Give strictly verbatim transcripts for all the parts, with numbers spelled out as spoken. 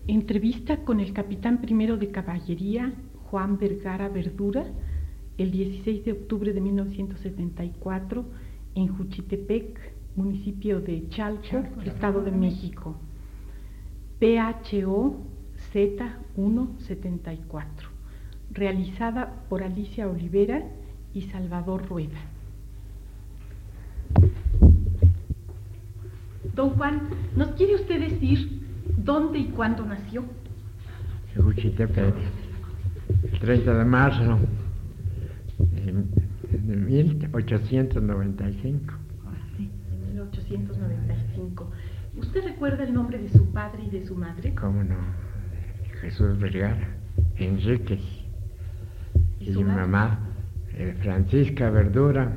Entrevista con el capitán primero de caballería, Juan Vergara Verdura, el dieciséis de octubre de mil novecientos setenta y cuatro, en Juchitepec, municipio de Chalco, Estado de México. P H O Z ciento setenta y cuatro. Realizada por Alicia Olivera y Salvador Rueda. Don Juan, ¿nos quiere usted decir dónde y cuándo nació? En Juchitepec, el treinta de marzo de mil ochocientos noventa y cinco. Sí, de mil ochocientos noventa y cinco. ¿Usted recuerda el nombre de su padre y de su madre? ¿Cómo no? Jesús Vergara, Enríquez. ¿Y, y su mi madre? mamá, eh, Francisca Verdura.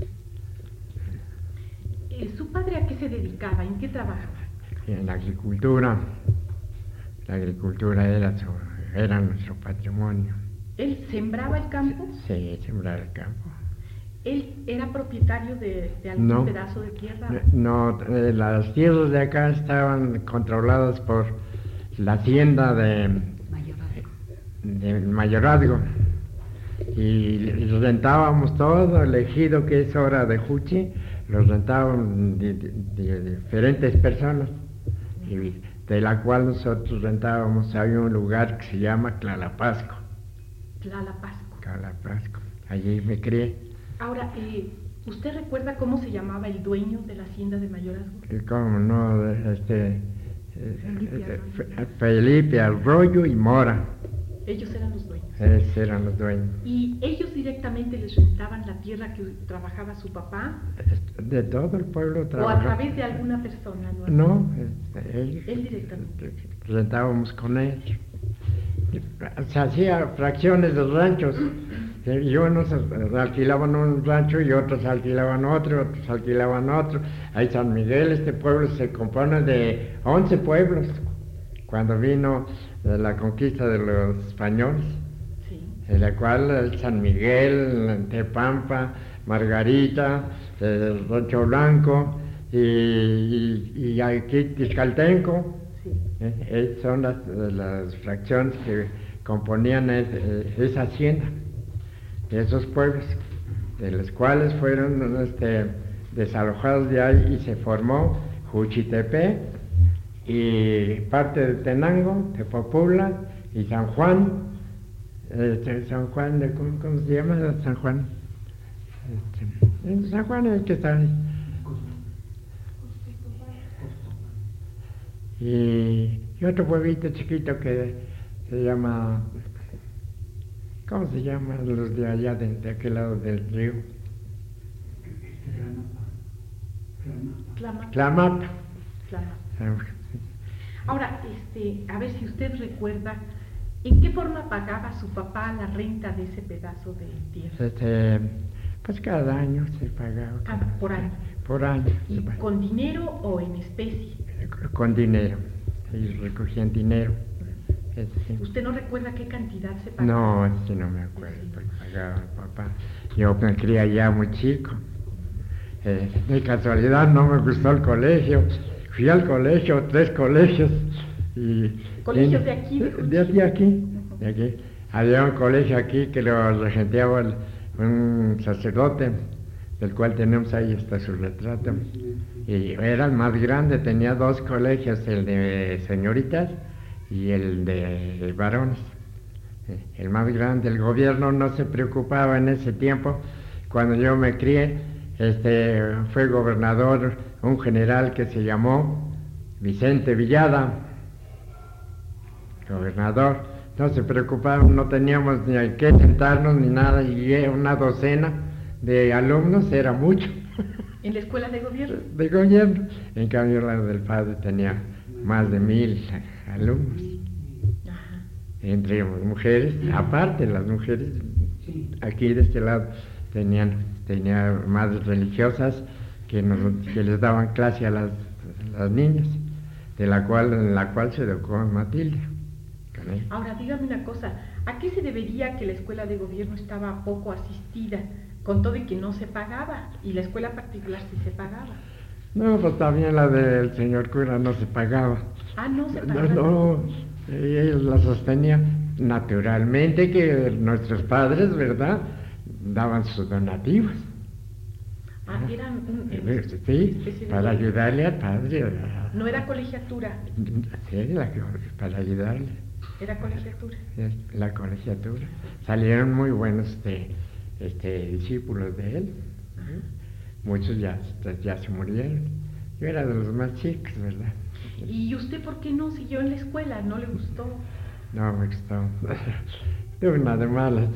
Eh, ¿Su padre a qué se dedicaba? ¿En qué trabajaba? En la agricultura. La agricultura era, su, era nuestro patrimonio. ¿Él sembraba el campo? Sí, sembrar el campo. ¿Él era propietario de, de algún no, pedazo de tierra? No, eh, las tierras de acá estaban controladas por la hacienda de del mayorazgo. Y rentábamos todo el ejido que es ahora de Juchi, lo rentaban de, de, de diferentes personas, y de la cual nosotros rentábamos. Había un lugar que se llama Tlalapasco. Tlalapasco. Tlalapasco, allí me crié. Ahora, eh, ¿usted recuerda cómo se llamaba el dueño de la hacienda de mayorazgo? ¿Cómo no? Este, Felipe, eh, Felipe Arroyo y Mora. Ellos eran los dueños. Esos eran los dueños. ¿Y ellos directamente les rentaban la tierra que trabajaba su papá? De todo el pueblo ¿O trabajaba. a través de alguna persona? No, no este, ellos. Él directamente. Rentábamos con ellos. Se hacía fracciones de ranchos. Y unos alquilaban un rancho y otros alquilaban otro, otros alquilaban otro. Ahí San Miguel, este pueblo se compone de once pueblos. Cuando vino la conquista de los españoles, sí. En la cual San Miguel, Tepampa, Margarita, el Rancho Blanco y, y, y aquí Tizcaltenco, sí. eh, son las, las fracciones que componían es, esa hacienda, de esos pueblos, de los cuales fueron este, desalojados de ahí y se formó Juchitepec y parte de Tenango, Tepopula y San Juan. Este, San Juan, de, ¿cómo, ¿cómo se llama San Juan? Este, San Juan es el que está ahí. Y, y otro pueblito chiquito que se llama, ¿cómo se llama? Los de allá, de, de aquel lado del río. Tlamapa. Tlamapa. Tlamapa. Ahora, este, a ver si usted recuerda, ¿en qué forma pagaba su papá la renta de ese pedazo de tierra? Este, pues cada año se pagaba. Cada, por año. Por año. ¿Y con dinero o en especie? Con dinero. Ellos recogían dinero. Este, ¿Usted no recuerda qué cantidad se pagaba? No, es que no me acuerdo, porque pagaba el papá. Yo me crié ya muy chico. Eh, de casualidad no me gustó el colegio. Fui al colegio, tres colegios. Y, ¿Colegios y, de aquí? De, de, de aquí, de aquí. Había un colegio aquí que lo regenteaba el, un sacerdote, del cual tenemos ahí hasta su retrato. Y era el más grande, tenía dos colegios, el de señoritas y el de varones. El más grande. El gobierno no se preocupaba en ese tiempo. Cuando yo me crié, este, fue gobernador un general que se llamó Vicente Villada, gobernador. No se preocupaban, no teníamos ni a qué sentarnos ni nada, y una docena de alumnos era mucho. ¿En la escuela de gobierno? De gobierno. En cambio la del padre tenía más de mil alumnos. Ajá. Entre mujeres, aparte las mujeres aquí de este lado tenían, tenían madres religiosas que, nos, que les daban clase a las, a las niñas, de la cual, en la cual se educó Matilde. Ahora, dígame una cosa, ¿a qué se debería que la escuela de gobierno estaba poco asistida, con todo y que no se pagaba, y la escuela particular sí se pagaba? No, pues también la del señor cura no se pagaba. Ah, no se pagaba. No, no, Y ellos la sostenían. Naturalmente que nuestros padres, ¿verdad?, daban sus donativos. Ah, eran un, sí, para ayudarle al padre. No era colegiatura. Sí, la, para ayudarle. Era colegiatura. La colegiatura. Salieron muy buenos este, este, discípulos de él. Uh-huh. Muchos ya, ya se murieron. Yo era de los más chicos, ¿verdad? ¿Y usted por qué no siguió en la escuela? ¿No le gustó? No me gustó. Tuve una de malas.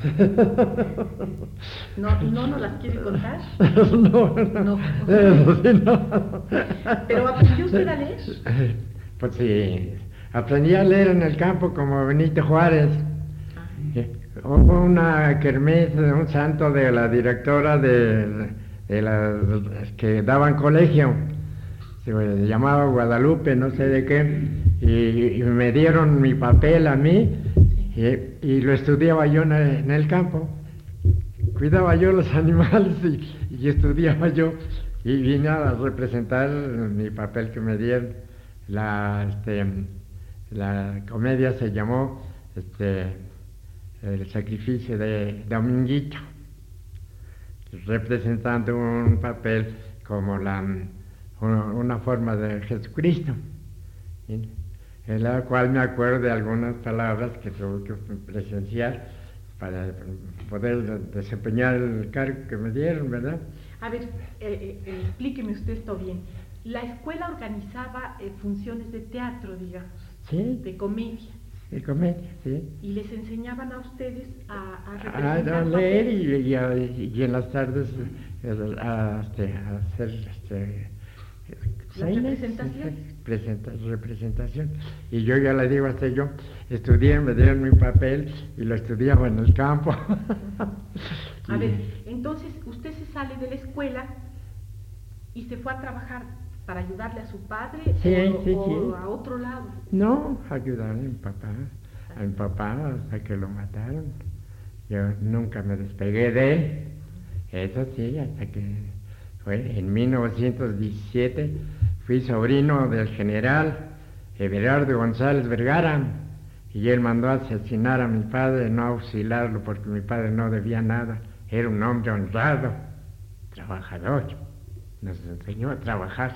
¿No, no nos las quiere contar? No, no. No. Eso sí, no. ¿Pero aprendió usted a leer? Pues sí, aprendí a leer en el campo como Benito Juárez. Ah. Hubo una kermés de un santo de la directora de, de la que daban colegio. Se llamaba Guadalupe, no sé de qué, y, y me dieron mi papel a mí, y, y lo estudiaba yo en el, en el campo. Cuidaba yo los animales y, y estudiaba yo, y vine a representar mi papel que me dieron. La, este, la comedia se llamó este, El sacrificio de Dominguito, representando un papel como la... una forma de Jesucristo, ¿sí?, en la cual me acuerdo de algunas palabras que tuve que presenciar para poder desempeñar el cargo que me dieron, ¿verdad? A ver, eh, eh, explíqueme usted esto bien. La escuela organizaba eh, funciones de teatro, digamos, sí, de comedia. De comedia, sí. Y les enseñaban a ustedes a, a representar a, a leer y, y, a, y en las tardes a, a, este, a hacer este, ¿la representación? Presenta, representación. Y yo ya le digo hasta yo, estudié, me dieron mi papel y lo estudiaba en el campo. A ver, entonces usted se sale de la escuela y se fue a trabajar para ayudarle a su padre, sí, o, sí, o sí. a otro lado. No, ayudarle a mi papá, a mi papá hasta que lo mataron. Yo nunca me despegué de él. Eso sí, hasta que fue en mil novecientos diecisiete fui sobrino del general Everardo González Vergara, y él mandó a asesinar a mi padre, no auxiliarlo porque mi padre no debía nada. Era un hombre honrado, trabajador, nos enseñó a trabajar.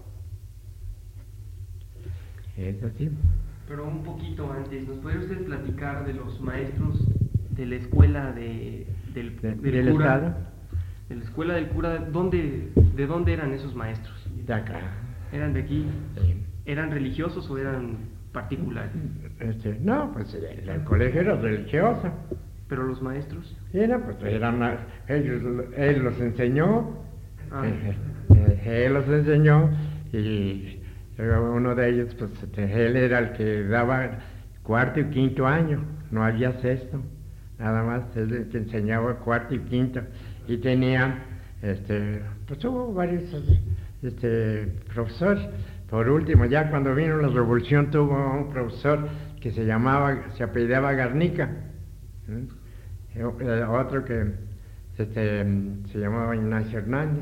Eso sí. Pero un poquito antes, ¿nos puede usted platicar de los maestros de la escuela de, del, de, del, del cura? Estado. De la escuela del cura, ¿dónde, ¿de dónde eran esos maestros? De acá. ¿Eran de aquí? Sí. ¿Eran religiosos o eran particulares? Este, no, pues el, el colegio era religioso. ¿Pero los maestros? Era, pues eran, ellos, él los enseñó, ah. eh, eh, él los enseñó, y uno de ellos, pues él era el que daba cuarto y quinto año, no había sexto, nada más, él el que enseñaba cuarto y quinto, y tenía, este, pues hubo varios este, profesores. Por último, ya cuando vino la revolución, tuvo un profesor que se llamaba, se apellidaba Garnica, ¿sí? Otro que este, se llamaba Ignacio Hernández,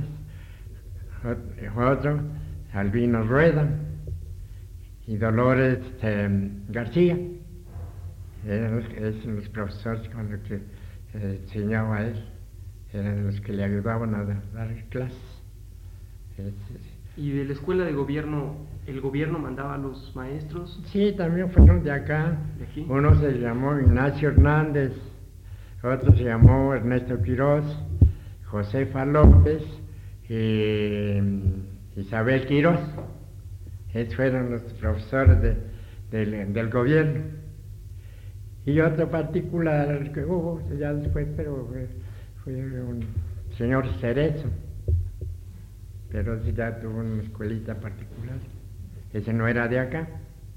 otro Albino Rueda y Dolores este, García. Eran los, eran los profesores con los que eh, enseñaba a él, eran los que le ayudaban a dar clases. Es, ¿Y de la escuela de gobierno, el gobierno mandaba a los maestros? Sí, también fueron de acá. ¿De aquí? Uno se llamó Ignacio Hernández, otro se llamó Ernesto Quirós, Josefa López y Isabel Quirós. Esos fueron los profesores de, del, del gobierno. Y otro particular que hubo ya después, pero fue, fue un señor Cerezo. Pero ese ya tuvo una escuelita particular. Ese no era de acá.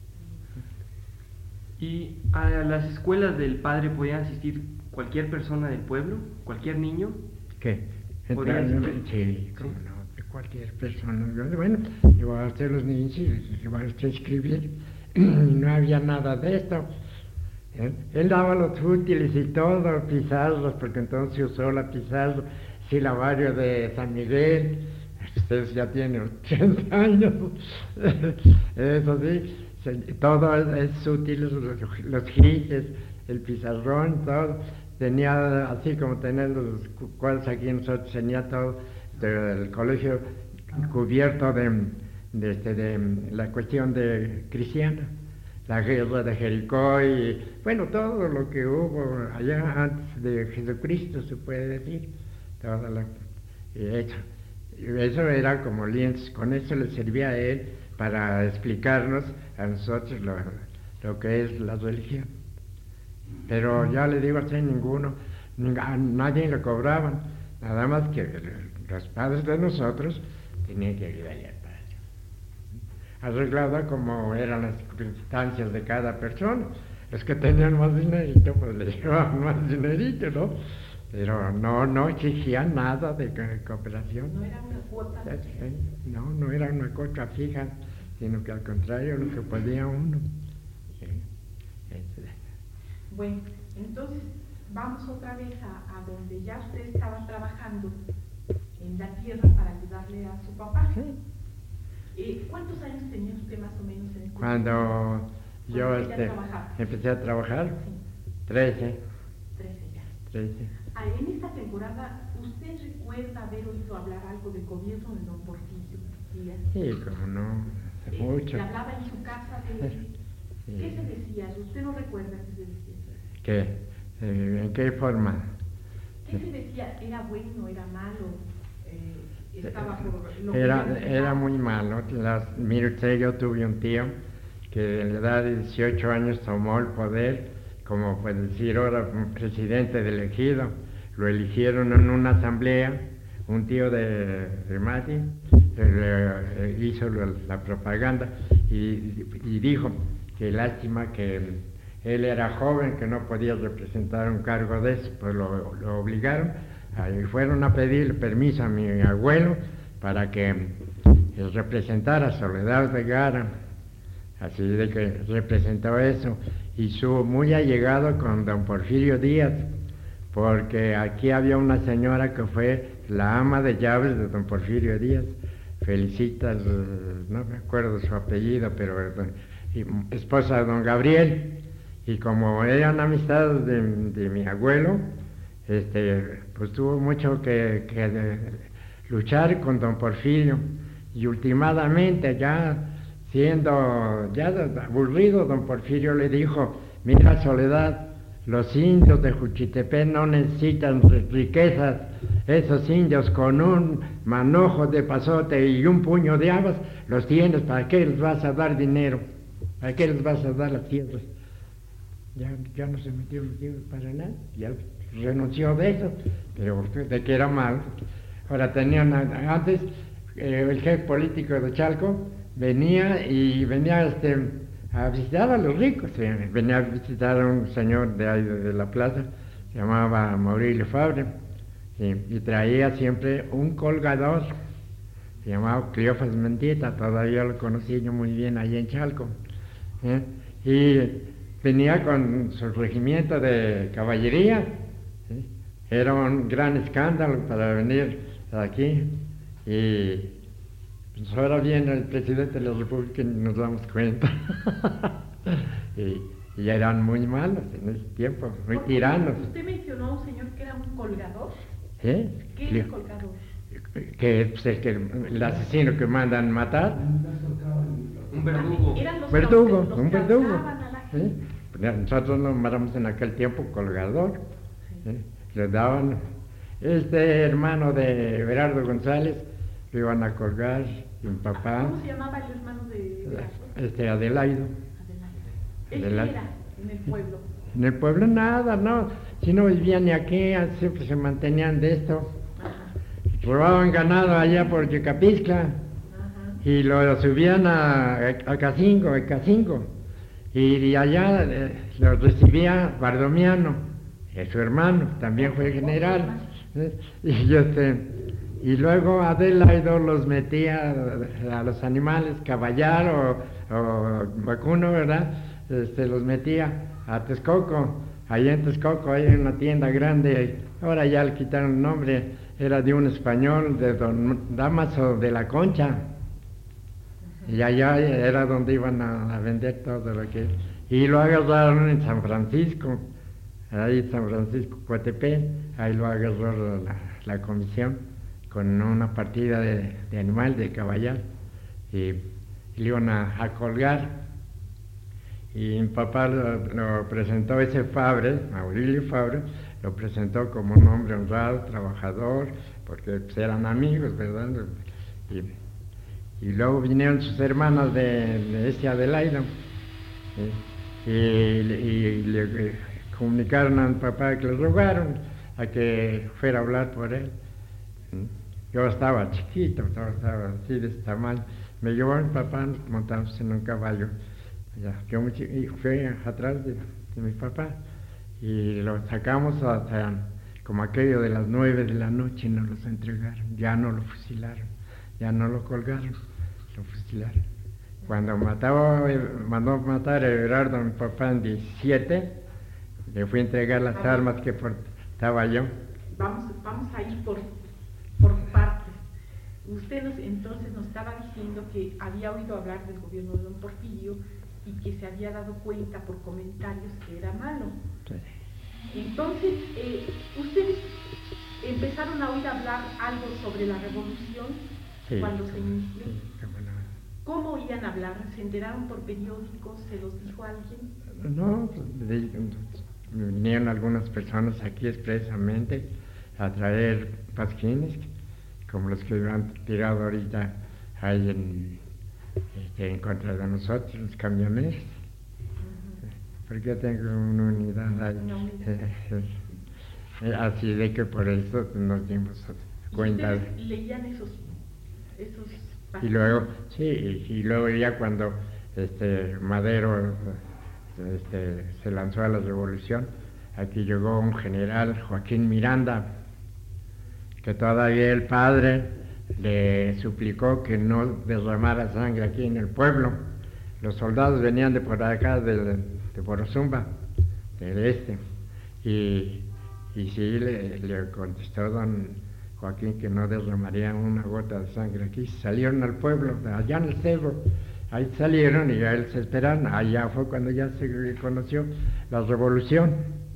¿Y a las escuelas del padre podía asistir cualquier persona del pueblo? ¿Cualquier niño? ¿Qué? ¿Podía asistir? Sí, cómo no, de cualquier persona. Bueno, iba a hacer los niños y iba a usted escribir. Y no había nada de esto. ¿Eh? Él daba los útiles y todo, pizarros, porque entonces usó la pizarra, silabario de San Miguel. Ustedes ya tienen ochenta años, eso sí, todo es útil, los, los grises, el pizarrón, todo. Tenía, así como tener los cuadros aquí nosotros, tenía todo el colegio cubierto de, de, este, de la cuestión de cristiana, la guerra de Jericó y, bueno, todo lo que hubo allá antes de Jesucristo, se puede decir, todo lo hecho. Eso era como lienzo, con eso le servía a él para explicarnos a nosotros lo, lo que es la religión. Pero ya le digo, sin ninguno, a nadie le cobraban, nada más que los padres de nosotros tenían que ayudarle al padre. Arreglada como eran las circunstancias de cada persona. Los que tenían más dinerito, pues le llevaban más dinerito, ¿no? Pero no, no exigían nada de cooperación. No era una cuota. No, no era una cuota fija, sino que al contrario, lo que podía uno. Bueno, entonces vamos otra vez a, a donde ya usted estaba trabajando en la tierra para ayudarle a su papá. Sí. Eh, ¿Cuántos años tenía usted más o menos en el Cuando yo empecé, este, a empecé a trabajar, sí. trece. trece ya. trece. Ah, en esta temporada, ¿usted recuerda haber oído hablar algo del gobierno de don Porfirio Díaz? Sí, como no, hace Eh, mucho. ¿Se hablaba en su casa de Sí. qué se decía? ¿Usted no recuerda qué se decía? ¿Qué? Eh, ¿En qué forma? ¿Qué se decía? ¿Era bueno, era malo? Eh, estaba por lo Era, que era muy malo. Las, mire usted, yo tuve un tío que en la edad de dieciocho años tomó el poder, como puede decir ahora, un presidente del ejido. Lo eligieron en una asamblea, un tío de, de Mati eh, hizo la, la propaganda y, y dijo que lástima que él era joven, que no podía representar un cargo de eso, pues lo, lo obligaron, y fueron a pedir permiso a mi abuelo para que representara a Soledad Vergara, así de que representó eso, y su muy allegado con don Porfirio Díaz, porque aquí había una señora que fue la ama de llaves de don Porfirio Díaz, Felicitas, no me acuerdo su apellido, pero esposa de don Gabriel. Y como eran amistades de, de mi abuelo, este, pues tuvo mucho que, que de, luchar con don Porfirio. Y últimamente, ya siendo ya aburrido, don Porfirio le dijo: mira, Soledad, los indios de Juchitepec no necesitan riquezas. Esos indios con un manojo de pasote y un puño de habas los tienes. ¿Para qué les vas a dar dinero? ¿Para qué les vas a dar las tierras? Ya, ya no se metió, metió para nada, ya renunció de eso, pero de que era mal. Ahora tenían, antes eh, el jefe político de Chalco venía y venía este, a visitar a los ricos, eh, venía a visitar a un señor de ahí de, de la plaza, se llamaba Maurilio Fabre, eh, y traía siempre un colgador, se llamaba Cleofas Mendieta, todavía lo conocí yo muy bien ahí en Chalco, eh, y venía con su regimiento de caballería, ¿sí? Era un gran escándalo para venir aquí, y pues ahora viene el presidente de la República y nos damos cuenta. y, y eran muy malos en ese tiempo, muy tiranos. Usted mencionó a un señor que era un colgador. ¿Eh? ¿Qué es el colgador? Que es el, que, el asesino que mandan matar. Un verdugo. Eran los Verdugo, que los un verdugo. calzaban a la gente. ¿Sí? Nosotros nos llamamos en aquel tiempo colgador. ¿Sí? Les daban, este hermano de Berardo González, lo iban a colgar, y un papá. ¿Cómo se llamaba el hermano de Berardo? Este, Adelaido. Adelaido. ¿Él qué era en el pueblo? En el pueblo nada, no. Si no vivían ni aquí, siempre se mantenían de esto. Ajá. Robaban ganado allá por Yecapixtla. Ajá. Y lo subían a, a Cacingo, a Cacingo. Y, y allá eh, lo recibía Bardomiano, eh, su hermano, también fue general. ¿eh? Y, yo, este, y luego Adelaido los metía a, a los animales, caballar o, o vacuno, ¿verdad? Este, los metía a Texcoco. Allá en Texcoco hay una tienda grande, ahora ya le quitaron el nombre, era de un español, de don Damaso de la Concha. Y allá era donde iban a, a vender todo lo que... Y lo agarraron en San Francisco, ahí en San Francisco, Coatepec, ahí lo agarró la, la comisión con una partida de, de animal, de caballar, y, y le iban a, a colgar. Y mi papá lo, lo presentó, ese Fabre, Maurilio Fabre, lo presentó como un hombre honrado, trabajador, porque pues, eran amigos, ¿verdad? Y, y luego vinieron sus hermanas de, de ese Adelaida, ¿sí? y, y, y le comunicaron a mi papá que le rogaron a que fuera a hablar por él. ¿Sí? Yo estaba chiquito, estaba, estaba así de este tamaño. Me llevó mi papá montándose en un caballo. Ya, yo me, y fui atrás de, de mi papá y lo sacamos hasta como aquello de las nueve de la noche y nos los entregaron. Ya no lo fusilaron, ya no lo colgaron, lo fusilaron. Cuando mataba, mandó matar a Everardo a mi papá en diecisiete, le fui a entregar las a armas ver, que portaba yo. Vamos, vamos a ir por, por partes. Usted nos, entonces nos estaba diciendo que había oído hablar del gobierno de don Porfirio y que se había dado cuenta por comentarios que era malo. Sí. Entonces, eh, ustedes empezaron a oír hablar algo sobre la revolución, sí, cuando se inició. Sí, ¿cómo oían hablar? ¿Se enteraron por periódicos? ¿Se los dijo alguien? No, de, vinieron algunas personas aquí expresamente a traer pasquines, como los que han tirado ahorita ahí en... Este, en contra de nosotros, los camioneros, uh-huh. Porque tengo una unidad ahí, no, eh, eh, así de que por eso nos dimos cuenta. ¿Y ustedes leían esos, esos y luego, sí, y, y luego ya cuando este, Madero este, se lanzó a la revolución, aquí llegó un general, Joaquín Miranda, que todavía el padre le suplicó que no derramara sangre aquí en el pueblo. Los soldados venían de por acá, de, de Porozumba, del este, y, y sí le, le contestó don Joaquín que no derramaría una gota de sangre aquí. Salieron al pueblo, allá en el cerro, ahí salieron y a él se esperaron. Allá fue cuando ya se conoció la revolución.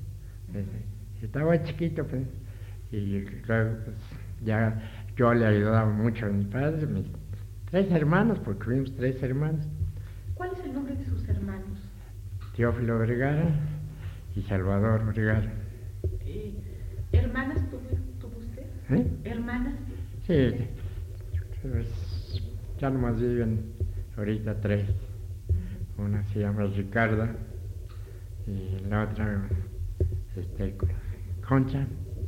Estaba chiquito, pues, y luego pues, ya yo le ayudaba mucho a mi padre, mis tres hermanos, porque fuimos tres hermanos. ¿Cuál es el nombre de sus hermanos? Teófilo Vergara y Salvador Vergara. Eh, ¿Hermanas tuvo, tuvo usted? ¿Eh? ¿Hermanas? Sí, pues, ya nomás viven ahorita tres. Una se llama Ricarda y la otra, este, Concha.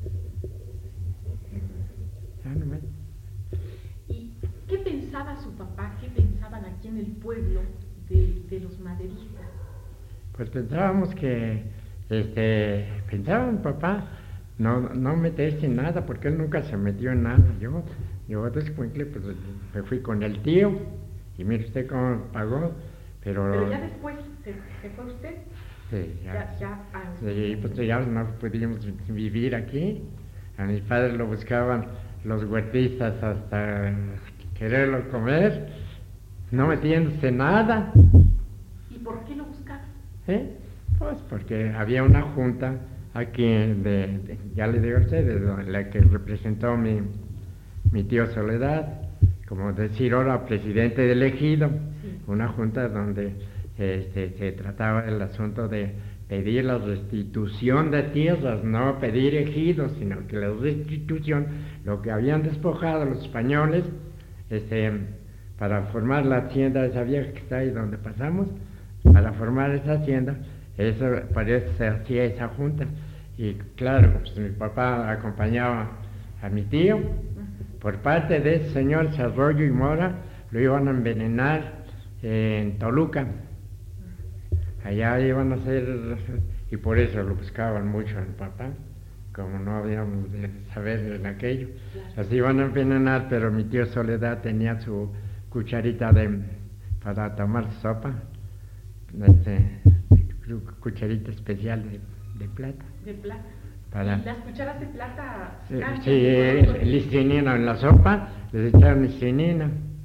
¿Y qué pensaba su papá, qué pensaban aquí en el pueblo de, de los maderistas? Pues pensábamos que, este, pensaba mi papá no, no meterse en nada, porque él nunca se metió en nada. Yo, yo después pues, me fui con el tío, y mire usted cómo pagó, pero... Pero ya después, ¿se, se fue usted? Sí, ya. Ya, ya, ah, sí, pues ya no pudimos vivir aquí. A mis padres lo buscaban los huertistas hasta quererlo comer, no metiéndose nada. ¿Y por qué lo buscaban? ¿Eh? Pues porque había una junta aquí, de, de, ya le digo a ustedes, la que representó mi, mi tío Soledad, como decir ahora presidente del ejido, sí. Una junta donde este, se trataba el asunto de pedir la restitución de tierras, no pedir ejidos, sino que la restitución, lo que habían despojado los españoles, este, para formar la hacienda esa vieja que está ahí donde pasamos, para formar esa hacienda, eso parece se hacía esa junta. Y claro, pues mi papá acompañaba a mi tío, por parte de ese señor Arroyo y Mora, lo iban a envenenar en Toluca. Allá iban a hacer, y por eso lo buscaban mucho al papá, como no habíamos de saber en aquello. Así iban a envenenar, pero mi tío Soledad tenía su cucharita de, para tomar sopa, este, cucharita especial de, de plata. De plata. Para, ¿Y las cucharas de plata? Sí, sí, listinina en la sopa, les echaron listinina.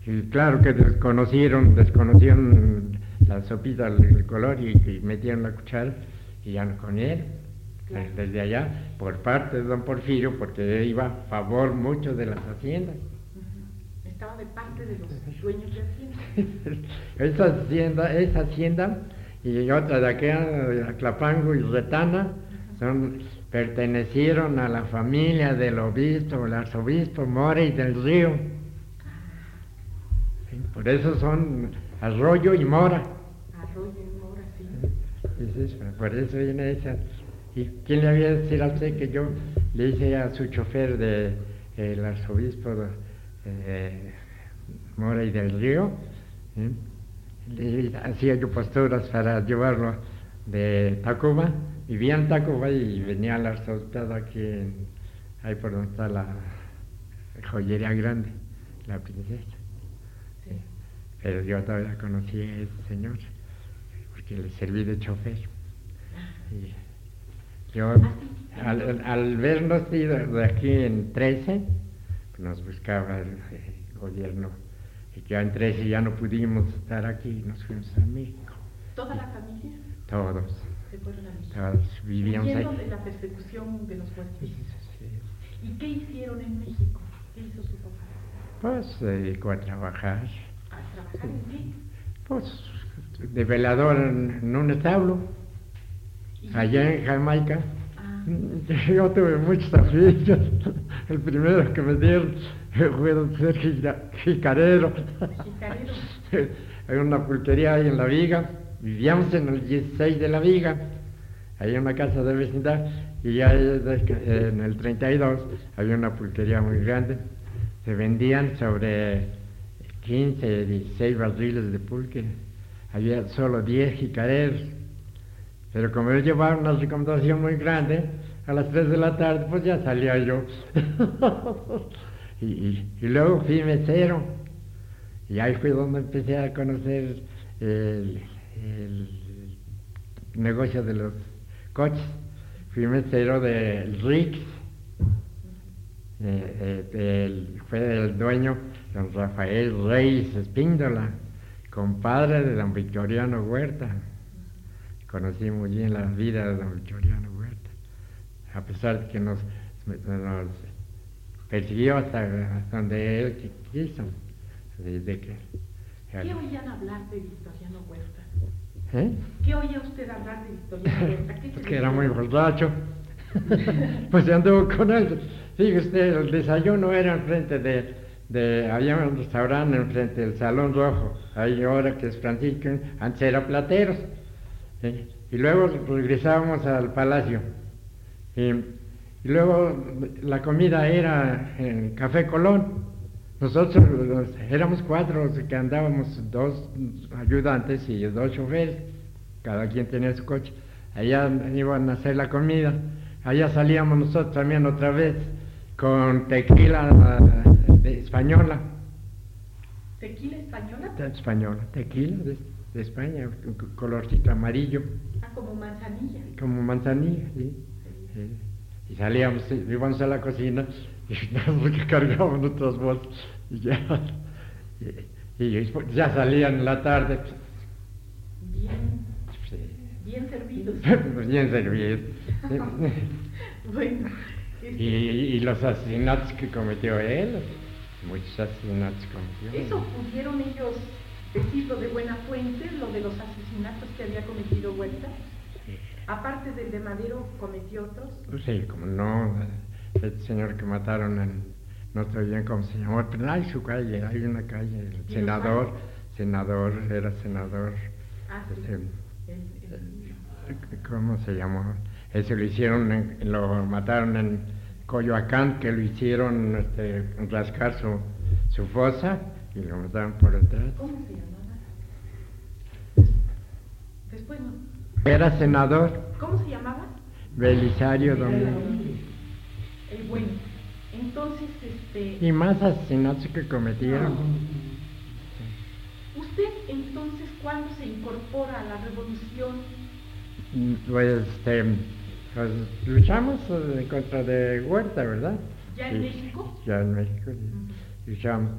y claro que desconocieron, desconocieron la sopita, el, el color, y, y metieron la cuchara y ya no comieron. Claro. Desde allá, por parte de don Porfirio, porque iba a favor mucho de las haciendas. Uh-huh. Estaba de parte de los dueños de haciendas. esa hacienda, esa hacienda y otra de aquí, Aclapango y Retana, uh-huh, son, pertenecieron a la familia del obispo, el arzobispo Mora y del Río. Sí, por eso son Arroyo y Mora. Arroyo y Mora, sí. Sí, sí, por eso viene esa. ¿Y quién le había decir a usted que yo le hice a su chofer de eh, el arzobispo eh, Mora y del Río? ¿eh? Le hacía yo posturas para llevarlo de Tacuba, vivía en Tacuba y venía al arzobispado aquí, en, ahí por donde está la joyería grande, la princesa. Sí. Pero yo todavía conocí a ese señor, porque le serví de chofer. Y yo, al, al vernos de aquí en trece, nos buscaba el, el gobierno, y ya en trece ya no pudimos estar aquí y nos fuimos a México. ¿Toda la familia? Todos. Se fueron a México. Todos vivíamos ahí. De la persecución de los puertorriqueños. Sí. ¿Y qué hicieron en México? ¿Qué hizo su papá? Pues se dedicó a trabajar. ¿A trabajar en qué? Pues de velador en, en un establo, allá en Jamaica. Ah. Yo tuve muchos oficios. El primero que me dieron fue ser jicarero. Jicarero. Hay una pulquería ahí en La Viga. Vivíamos en el dieciséis de La Viga, ahí en una casa de vecindad, y ya en el treinta y dos había una pulquería muy grande. Se vendían sobre quince, dieciséis barriles de pulque. Había solo diez jicareros. Pero como yo llevaba una recomendación muy grande, a las tres de la tarde pues ya salía yo. y, y, y luego fui mesero. Y ahí fue donde empecé a conocer el, el negocio de los coches. Fui mesero del Rix. Eh, eh, el, fue el dueño don Rafael Reyes Espíndola, compadre de don Victoriano Huerta. Conocí muy bien la vida de don Victoriano Huerta, a pesar de que nos, nos persiguió hasta, hasta donde él quiso. Desde que, ¿Qué oían hablar de Victoriano Huerta? ¿Eh? ¿Qué oía usted hablar de Victoriano Huerta? ¿Qué que era muy borracho. Pues yo anduvo con él. Fíjese usted, el desayuno era enfrente de, de, había un restaurante enfrente del Salón Rojo, ahí ahora que es Francisco, antes era Plateros. ¿Sí? Y luego regresábamos al palacio. Y, y luego la comida era en Café Colón. Nosotros éramos cuatro los que andábamos, dos ayudantes y dos choferes, cada quien tenía su coche. Allá iban a hacer la comida, allá salíamos nosotros también otra vez con tequila de española. ¿Tequila española? Española, tequila de, de España, colorcito amarillo. Ah, como manzanilla. Como manzanilla, sí. sí. Y salíamos, íbamos a la cocina y nosotros cargábamos nuestras bolsas y ya, y, y ya salían en la tarde. Bien, sí. bien servidos. Bien servidos. Bueno. Y, y los asesinatos que cometió él, muchos asesinatos cometió. ¿Eso pudieron ellos decirlo de buena fuente, lo de los asesinatos que había cometido Huerta? Sí. Aparte del de Madero, ¿cometió otros? Sí, como no, el señor que mataron en, no estoy bien cómo se llamó, pero hay su calle, hay una calle, el senador, senador, era senador. Ah, sí. Ese, el, el... ¿Cómo se llamó? Ese lo hicieron, en, lo mataron en Coyoacán, que lo hicieron este, rascar su, su fosa y lo mataron por detrás. ¿Cómo se llamaba? Después no. Era senador. ¿Cómo se llamaba? Belisario Domínguez. El bueno. Entonces, este... Y más asesinatos que cometieron. ¿Usted entonces cuándo se incorpora a la revolución? Pues, este, pues luchamos en contra de Huerta, ¿verdad? ¿Ya en sí, México? Ya en México, sí. Uh-huh. Luchamos.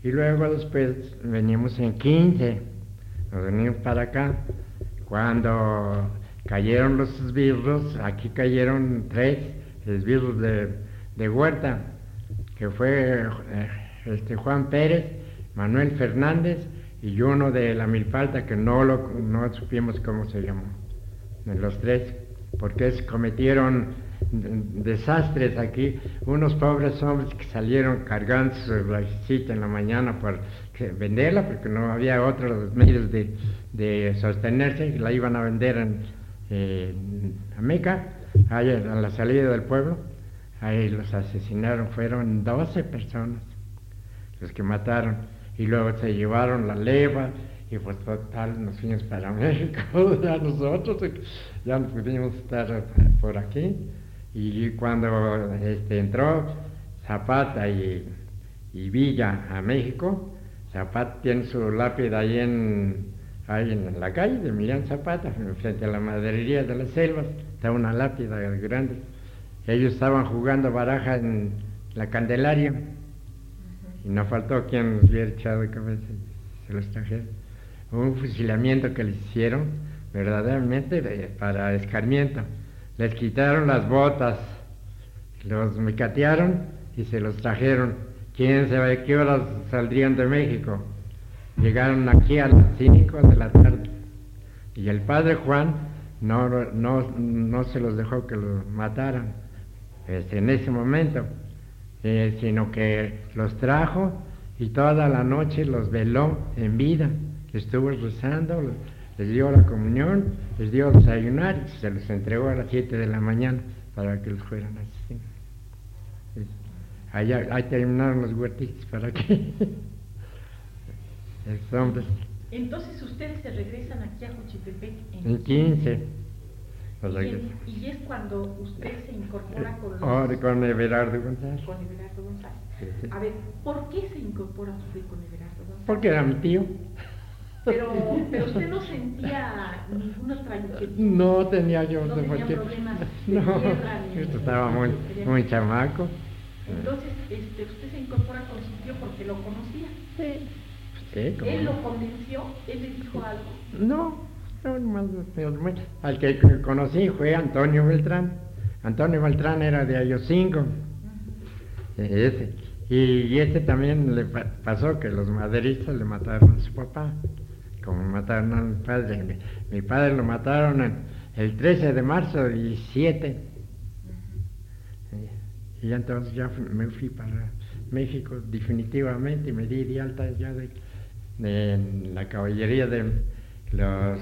Y luego después venimos en quince, nos venimos para acá. Cuando cayeron los esbirros, aquí cayeron tres esbirros de, de Huerta, que fue eh, este Juan Pérez, Manuel Fernández y uno de la Milpalta, que no, lo, no supimos cómo se llamó, de los tres, porque es, cometieron desastres aquí, unos pobres hombres que salieron cargando su raicita en la mañana para venderla, porque no había otros medios de, de sostenerse, la iban a vender en eh, Ameca, ahí a la salida del pueblo, ahí los asesinaron, fueron doce personas los que mataron, y luego se llevaron la leva, y pues total nos fuimos para México, ya nosotros ya no pudimos estar por aquí. Y cuando este, entró Zapata y, y Villa a México, Zapata tiene su lápida ahí en, ahí en la calle de Emiliano Zapata, frente a la maderería de las Selvas, está una lápida grande. Ellos estaban jugando baraja en la Candelaria, y no faltó quien los hubiera echado de cabeza y se los trajeron. Un fusilamiento que les hicieron verdaderamente de, para escarmiento. Les quitaron las botas, los mecatearon y se los trajeron. ¿Quién sabe qué horas saldrían de México? Llegaron aquí a las cinco de la tarde. Y el padre Juan no, no, no se los dejó que los mataran este, en ese momento, eh, sino que los trajo y toda la noche los veló en vida. Estuvo rezando, les dio la comunión, les dio desayunar y se los entregó a las siete de la mañana para que los fueran a asesinar. Ahí, ahí terminaron los huertitos, ¿para qué? Hombres. Entonces ustedes se regresan aquí a Juchitepec en, en quince. Y, en, y es cuando usted se incorpora con los... Oh, con Everardo González. Con Everardo González. Sí, sí. A ver, ¿por qué se incorpora usted con Everardo González? Porque era mi tío. Pero, pero usted no sentía ninguna otra inquietud. No tenía yo. No tenía porque... problemas de no, tierra. Ni esto estaba muy, muy chamaco. Entonces, este, usted se incorpora con su tío porque lo conocía. Sí. Sí, como ¿Él no. lo convenció? ¿Él le dijo algo? No, no, nomás, nomás. Al que conocí fue Antonio Beltrán. Antonio Beltrán era de Ayocingo. Uh-huh. Ese. Y, y este también le pa- pasó que los maderistas le mataron a su papá, como mataron a mi padre. Mi, mi padre lo mataron en, el trece de marzo de diecisiete. Uh-huh. Y, y entonces ya fui, me fui para México definitivamente y me di de alta ya de, de la caballería de los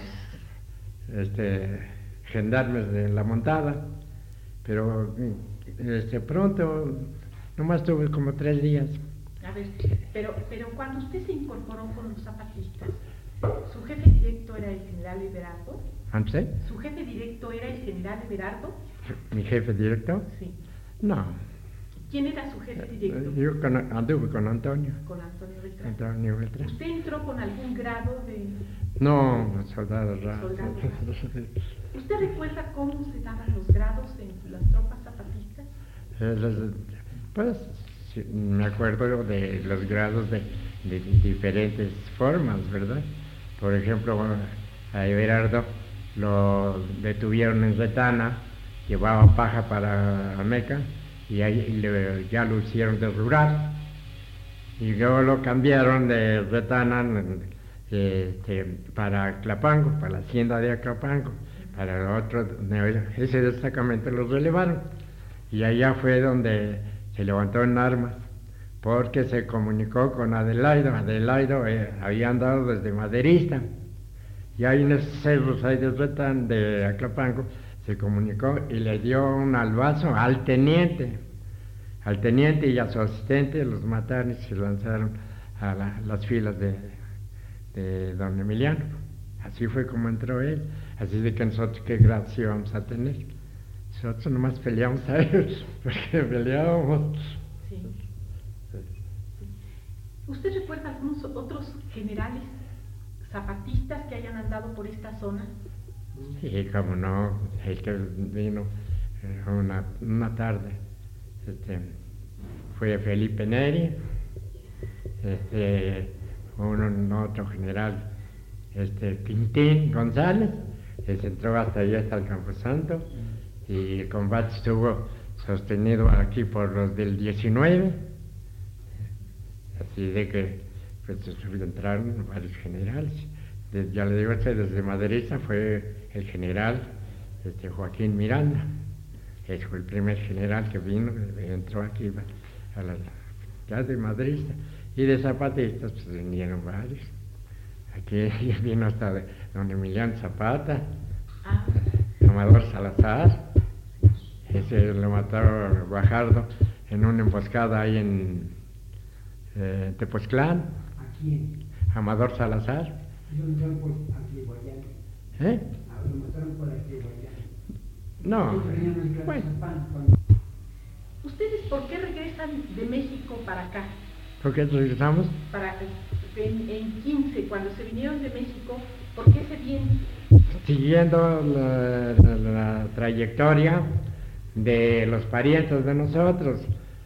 este, gendarmes de la Montada. Pero este, pronto... Nomás tuve como tres días. A ver, pero, pero cuando usted se incorporó con los zapatistas, ¿su jefe directo era el general Everardo? ¿Antes? ¿Su jefe directo era el general Everardo? ¿Mi jefe directo? Sí. No. ¿Quién era su jefe directo? Yo con, anduve con Antonio. Con Antonio Beltrán. Antonio Beltrán. ¿Usted entró con algún grado de...? No, soldado raro. Soldado raro. ¿Usted recuerda cómo se daban los grados en las tropas zapatistas? Eh, los, Pues sí, me acuerdo de los grados de, de diferentes formas, ¿verdad? Por ejemplo, a Everardo lo detuvieron en Retana, llevaba paja para Ameca y ahí le, ya lo hicieron de rural. Y luego lo cambiaron de Retana este, para Aclapango, para la hacienda de Aclapango, para el otro, ese destacamento lo relevaron. Y allá fue donde se levantó en armas, porque se comunicó con Adelaido. Adelaido eh, había andado desde maderista, y ahí en esos cerros ahí de Retán, de Aclapango, se comunicó y le dio un albazo al teniente, al teniente y a su asistente, los mataron y se lanzaron a la, las filas de, de don Emiliano. Así fue como entró él, así de que nosotros qué gracia íbamos a tener. Nosotros nomás peleamos a ellos, porque peleábamos. Sí. ¿Usted recuerda algunos otros generales zapatistas que hayan andado por esta zona? Sí, cómo no, el que vino una, una tarde, este, fue Felipe Neri, este, un, un otro general, este, Quintín González, que se entró hasta allá, hasta el Camposanto, y el combate estuvo sostenido aquí por los del diecinueve, así de que pues, entraron varios generales. De, ya le digo, este desde Madrid fue el general este, Joaquín Miranda, ese fue el primer general que vino, entró aquí a la ya de Madrid, y de zapatistas pues vinieron varios. Aquí vino hasta de don Emiliano Zapata, ah. Amador Salazar, ese lo mató Guajardo en una emboscada ahí en eh, Tepoztlán. ¿A quién? Amador Salazar. Lo mataron por Antihuayán. ¿Eh? Lo mataron por Antihuayán. No. Bueno. ¿Ustedes por qué regresan de México para acá? ¿Por qué regresamos? Para, en, en quince, cuando se vinieron de México, ¿por qué se vienen? Siguiendo la, la, la trayectoria de los parientes de nosotros,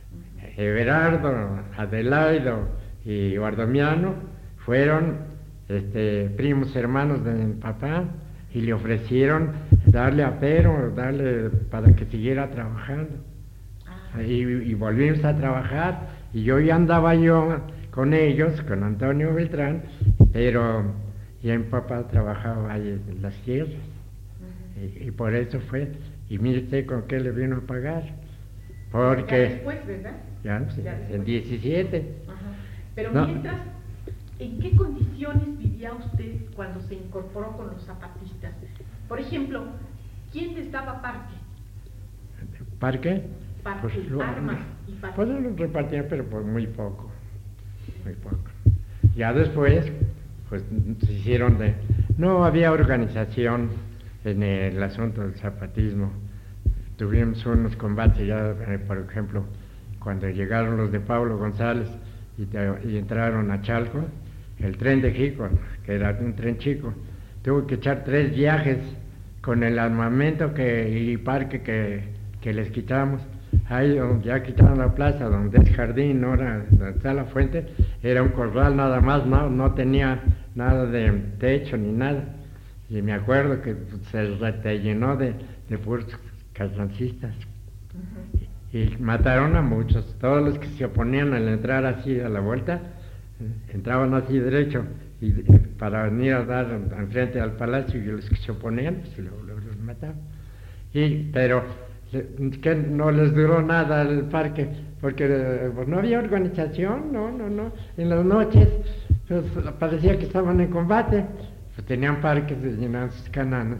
Everardo, Adelaido y Bardomiano, fueron este, primos hermanos de mi papá y le ofrecieron darle apero, darle para que siguiera trabajando. Ah. Y, y volvimos a trabajar, y yo ya andaba yo con ellos, con Antonio Beltrán, pero ya mi papá trabajaba ahí en las tierras. Uh-huh. y, y por eso fue. Y mire usted con qué le vino a pagar. Porque... Ya después, ¿verdad? Ya, sí, ya en diecisiete. Ajá. Pero no. Mientras, ¿en qué condiciones vivía usted cuando se incorporó con los zapatistas? Por ejemplo, ¿quién les daba parque? ¿Parque? Parque, pues, lo, armas y parque. Pues lo repartían, pero por muy poco. Muy poco. Ya después, pues se hicieron de... No había organización en el asunto del zapatismo. Tuvimos unos combates ya, eh, por ejemplo, cuando llegaron los de Pablo González y, te, y entraron a Chalco, el tren de Jico, que era un tren chico, tuvo que echar tres viajes con el armamento que, y parque que, que les quitamos. Ahí ya quitaron la plaza donde es jardín, ahora donde está la fuente, era un corral nada más, no, no tenía nada de techo ni nada. Y me acuerdo que se te llenó de, de puros carrancistas. Uh-huh. Y mataron a muchos, todos los que se oponían al entrar así a la vuelta, entraban así derecho y, y para venir a dar enfrente al palacio, y los que se oponían, pues los, los mataban. Y, pero que no les duró nada el parque, porque pues, no había organización, no, no, no. En las noches pues, parecía que estaban en combate, pues tenían parques y llenaban sus cananas.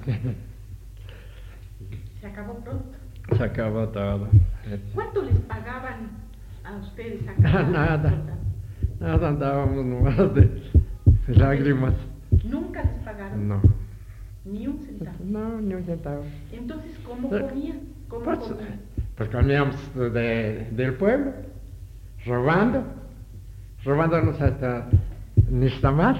Se acabó pronto. Se acabó todo. ¿Cuánto les pagaban a ustedes acá? Nada, nada, andábamos nomás de, de lágrimas. ¿Nunca les pagaron? No. ¿Ni un centavo? No, ni un centavo. Entonces, ¿cómo comían? ¿Cómo pues, comían? Pues comíamos de, del pueblo, robando, robándonos hasta Nixtamar.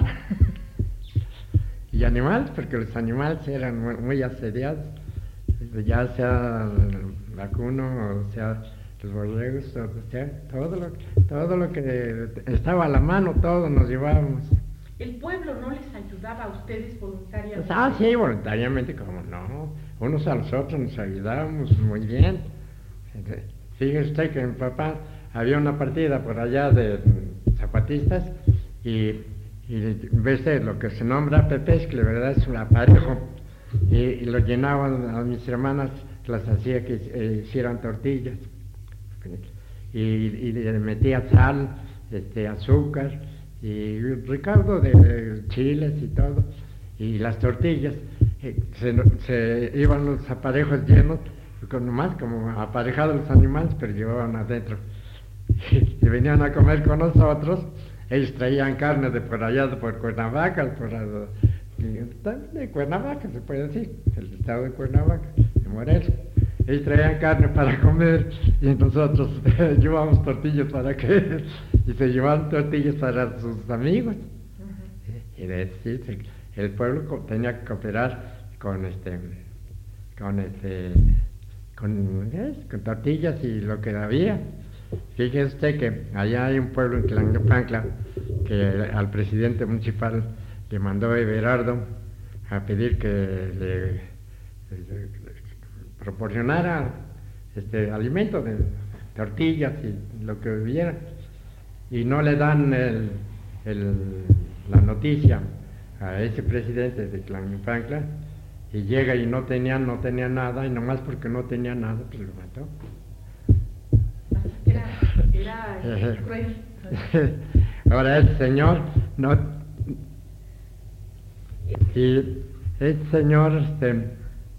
Y animales, porque los animales eran muy, muy asediados, ya sea el vacuno, o sea los borregos, o sea, todo lo, todo lo que estaba a la mano, todo nos llevábamos. ¿El pueblo no les ayudaba a ustedes voluntariamente? Pues, ah, sí, voluntariamente, como no, unos a los otros nos ayudábamos muy bien. Fíjese usted que mi papá había una partida por allá de zapatistas, y y ves lo que se nombra pepescle, ¿verdad? Es un aparejo, y, y lo llenaban a mis hermanas, las hacía que eh, hicieran tortillas, y, y le metía sal, este, azúcar, y recaudo de chiles y todo, y las tortillas, eh, se, se iban los aparejos llenos, con nomás como aparejados los animales, pero llevaban adentro, y, y venían a comer con nosotros. Ellos traían carne de por allá, de por Cuernavaca, por de Cuernavaca se puede decir, el estado de Cuernavaca, de Morelos. Ellos traían carne para comer y nosotros llevábamos tortillas para que, y se llevaban tortillas para sus amigos. Uh-huh. Y decir, el pueblo tenía que cooperar con este, con este, con, ¿eh? con tortillas y lo que había. Fíjese usted que allá hay un pueblo en Tlanepantla que al presidente municipal le mandó a Everardo a pedir que le, le proporcionara este alimento de tortillas y lo que hubiera, y no le dan el, el, la noticia a ese presidente de Tlanepantla, y llega y no tenía, no tenía nada, y nomás porque no tenía nada, pues lo mató. Era, era cruel. Ahora el señor no, y el señor este,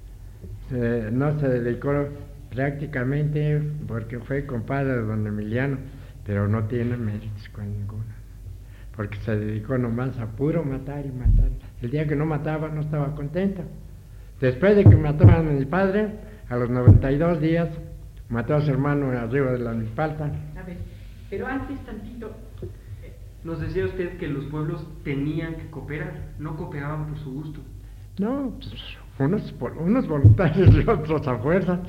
eh, no se dedicó prácticamente, porque fue compadre de don Emiliano, pero no tiene méritos con ninguno, porque se dedicó nomás a puro matar y matar. El día que no mataba no estaba contento. Después de que mató a mi padre, a los noventa y dos días, mató a su hermano arriba de la Milpalta. A ver, pero antes tantito. Nos decía usted que los pueblos tenían que cooperar, no cooperaban por su gusto. No, pues, unos, unos voluntarios y otros a fuerza.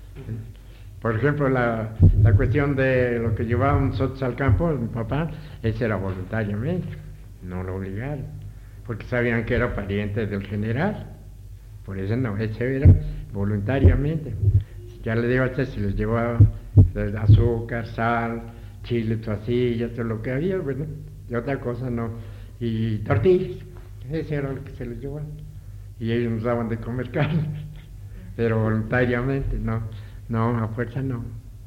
Por ejemplo, la, la cuestión de lo que llevábamos nosotros al campo, mi papá, ese era voluntariamente, no lo obligaron, porque sabían que era pariente del general. Por eso no, ese era voluntariamente. Ya le digo a usted, si les llevaba azúcar, sal, chile, tortillas, todo lo que había, bueno, y otra cosa no. Y tortillas, ese era lo que se les llevaba. Y ellos nos daban de comer carne, pero voluntariamente, no, no, a fuerza no.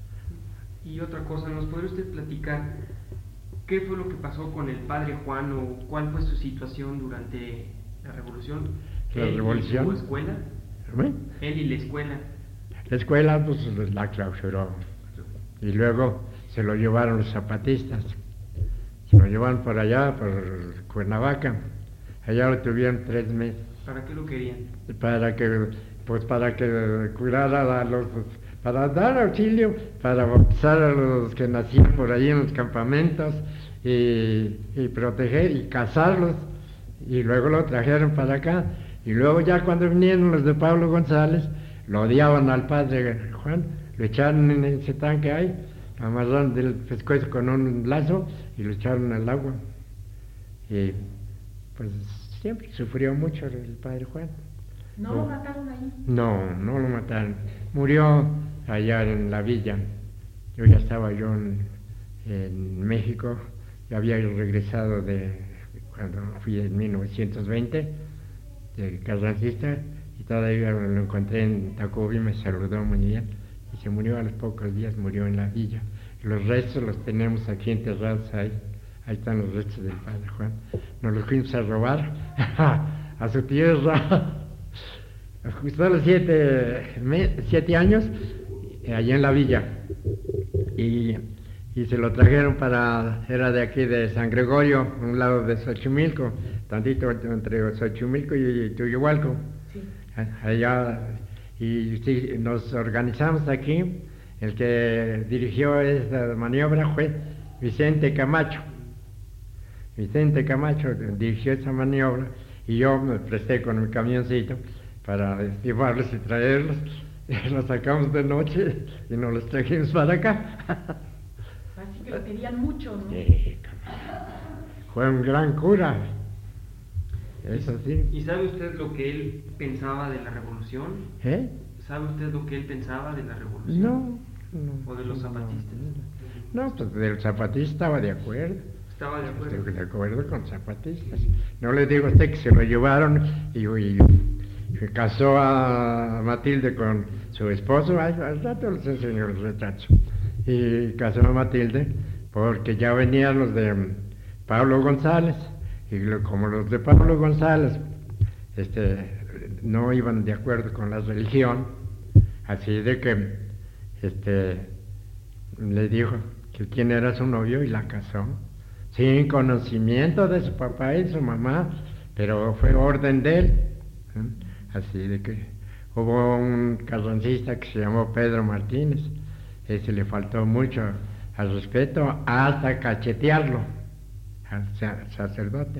Y otra cosa, ¿nos podría usted platicar qué fue lo que pasó con el padre Juan o cuál fue su situación durante la revolución? La ¿Él revolución. y su escuela? ¿Eh? Él y la escuela. La escuela pues la clausuró y luego se lo llevaron los zapatistas, se lo llevaron por allá, por Cuernavaca, allá lo tuvieron tres meses. ¿Para qué lo querían? Para que, pues para que curara a los, para dar auxilio, para bautizar a los que nacían por ahí en los campamentos y, y proteger y casarlos, y luego lo trajeron para acá. Y luego ya cuando vinieron los de Pablo González, lo odiaban al padre Juan, lo echaron en ese tanque ahí, lo amarraron del pescuezo con un lazo y lo echaron al agua. Y pues siempre sufrió mucho el padre Juan. ¿No lo mataron ahí? No, no lo mataron. Murió allá en la villa. Yo ya estaba yo en, en México, ya había regresado de cuando fui en mil novecientos veinte. De carrancista, y todavía lo encontré en Tacuba y me saludó muy bien, y se murió a los pocos días, murió en la villa. Los restos los tenemos aquí enterrados ahí, ahí están los restos del padre Juan. Nos los fuimos a robar a su tierra, justo a los siete, siete años, allá en la villa, y, y se lo trajeron para, era de aquí de San Gregorio, un lado de Xochimilco, tantito entre Xochimilco y Tuyohualco. Sí. Allá, y sí, nos organizamos aquí. El que dirigió esa maniobra fue Vicente Camacho. Vicente Camacho dirigió esa maniobra y yo me presté con mi camioncito para llevarlos y traerlos. Y los sacamos de noche y nos los trajimos para acá. Así que lo querían mucho, ¿no? Sí, fue un gran cura. Eso sí. ¿Y sabe usted lo que él pensaba de la revolución? ¿Eh? ¿Sabe usted lo que él pensaba de la revolución? No, no. ¿O de los zapatistas? No, no, pues del zapatista estaba de acuerdo. Estaba de acuerdo. Estoy de acuerdo con zapatistas. No le digo a usted que se lo llevaron y, y, y casó a Matilde con su esposo. Al, al rato les enseño los retratos. Y casó a Matilde porque ya venían los de Pablo González. Y lo, como los de Pablo González este, no iban de acuerdo con la religión, así de que este, le dijo que quién era su novio y la casó, sin conocimiento de su papá y su mamá, pero fue orden de él. ¿eh? Así de que hubo un carrancista que se llamó Pedro Martínez, ese le faltó mucho al respeto hasta cachetearlo al sacerdote.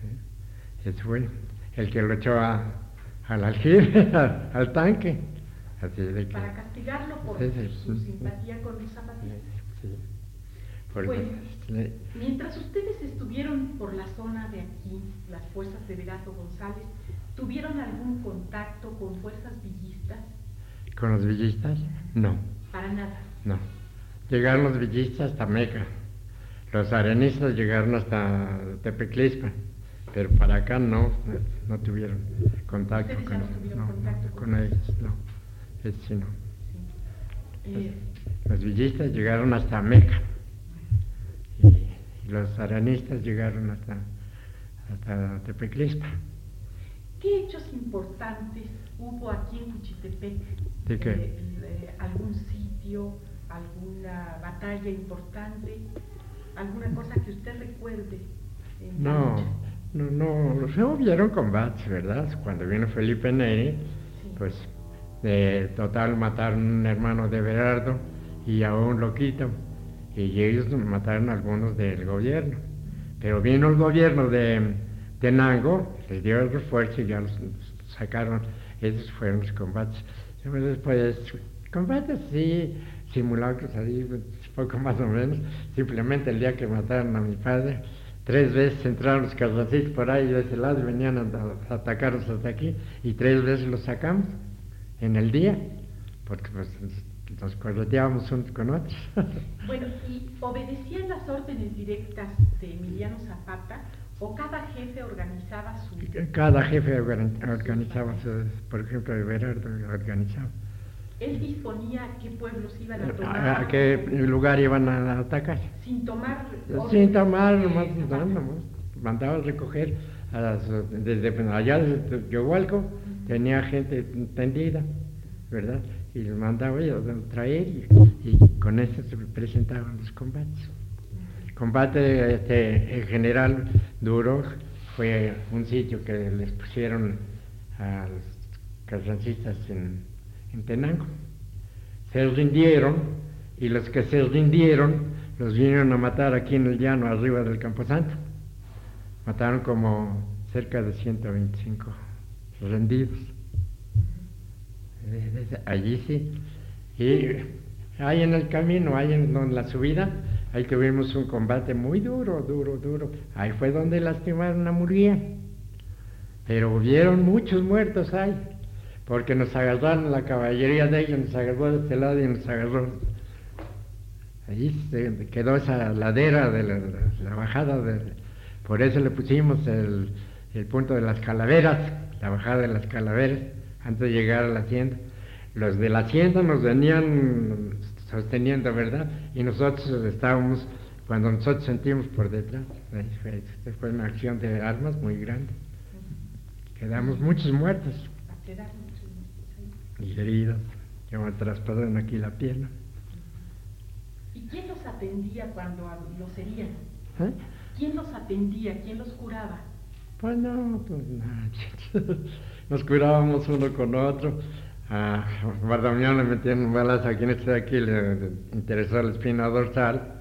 ¿Eh? Ese fue el que lo echó a, al aljibe, al tanque. Así de que, para castigarlo por sí, sí, su sí, simpatía con los zapatistas. sí, por Pues, le- mientras ustedes estuvieron por la zona de aquí, las fuerzas de Verazo González, ¿tuvieron algún contacto con fuerzas villistas? ¿Con los villistas? No, Para nada. no. Llegaron los villistas hasta Meca. Los arenistas llegaron hasta Tepeclispa, pero para acá no, no tuvieron contacto ¿Ustedes ya con no ellos. tuvieron No, contacto no, con con ellos, no. Es sí, no. Sí. Eh, Los villistas llegaron hasta Meca y los arenistas llegaron hasta, hasta Tepeclispa. ¿Qué hechos importantes hubo aquí en Juchitepec? ¿De qué? Eh, eh, ¿Algún sitio, alguna batalla importante, alguna cosa que usted recuerde? En la No, lucha? no, no, no hubieron combates, ¿verdad? Cuando vino Felipe Neri, Sí. pues de total mataron un hermano de Berardo y a un loquito, y ellos mataron a algunos del gobierno. Pero vino el gobierno de Tenango, les dio el refuerzo y ya los sacaron. Esos fueron los combates. Después, combates sí, simulacros ahí, poco más o menos. Simplemente el día que mataron a mi padre, tres veces entraron los carracitos por ahí de ese lado y venían a, a atacarlos hasta aquí, y tres veces los sacamos en el día, porque pues nos correteábamos unos con otros. Bueno, ¿y obedecían las órdenes directas de Emiliano Zapata o cada jefe organizaba su...? Cada jefe organi- organizaba, su- por ejemplo, Berardo organizaba. Él disponía qué pueblos iban a ¿A, tomar? a qué lugar iban a atacar? Sin tomar... Sin órdenes tomar, de nomás, Zapata. no, nomás mandaba a recoger a las, desde allá desde Yohualco, tenía gente tendida, ¿verdad? Y los mandaba a traer y, y con eso se presentaban los combates. El combate este, en general duro fue un sitio que les pusieron a los carrancistas en, en Tenango. Se rindieron y los que se rindieron los vinieron a matar aquí en el llano arriba del Camposanto. Mataron como cerca de ciento veinticinco rendidos. Allí sí. Y ahí en el camino, ahí en, en la subida, ahí tuvimos un combate muy duro, duro, duro. Ahí fue donde lastimaron a Muría. Pero hubieron muchos muertos ahí, porque nos agarraron la caballería de ellos, nos agarró de este lado y nos agarró. Allí se quedó esa ladera de la, la bajada, de, por eso le pusimos el, el punto de las calaveras, la bajada de las calaveras, antes de llegar a la hacienda. Los de la hacienda nos venían sosteniendo, ¿verdad? Y nosotros estábamos, cuando nosotros sentimos por detrás, fue, fue una acción de armas muy grande. Quedamos muchos muertos y heridos, que me traspasaron aquí la pierna. ¿Y quién los atendía cuando los herían? ¿Eh? ¿Quién los atendía? ¿Quién los curaba? Pues no, pues nada. Nos curábamos uno con otro. A Bardomión le metían un balazo aquí en este de aquí, le, le interesó la espina dorsal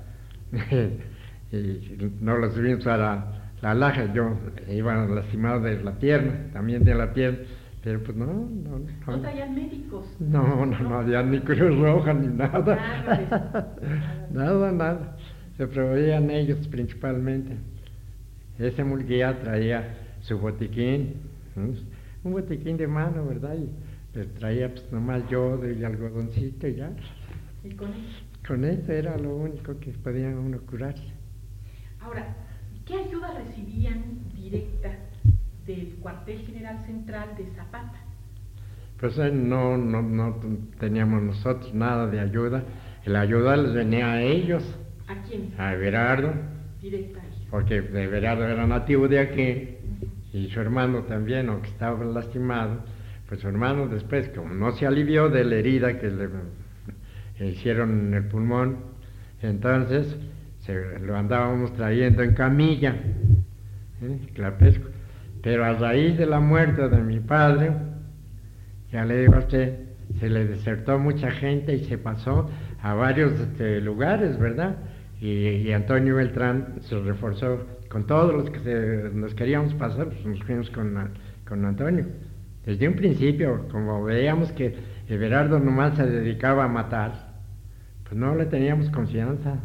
y no lo subimos a la, la alhaja. Yo iba lastimado de la pierna, también de la pierna, pero pues no, no, no. ¿No traían médicos? No, no, no había ni Cruz Roja ni nada. Nada de eso. Nada, nada. Se proveían ellos principalmente. Ese Murguía traía su botiquín, ¿sí? Un botiquín de mano, ¿verdad? Y pues traía pues nomás yodo y algodoncito y ya. ¿Y con eso? Con eso era lo único que podía uno curarse. Ahora, ¿qué ayuda recibían directa del cuartel general central de Zapata? Pues eh, no, no, no teníamos nosotros nada de ayuda. La ayuda les venía a ellos. ¿A quién? A Everardo. Directa a ellos. Porque Everardo era nativo de aquí y su hermano también, aunque estaba lastimado, pues su hermano después, como no se alivió de la herida que le, le hicieron en el pulmón, entonces se, lo andábamos trayendo en camilla, ¿eh? Clapesco. Pero a raíz de la muerte de mi padre, ya le digo a usted, se le desertó mucha gente y se pasó a varios este, lugares, ¿verdad? Y, y Antonio Beltrán se reforzó con todos los que se, nos queríamos pasar, pues nos fuimos con, con Antonio. desde un principio, como veíamos que Everardo nomás se dedicaba a matar, pues no le teníamos confianza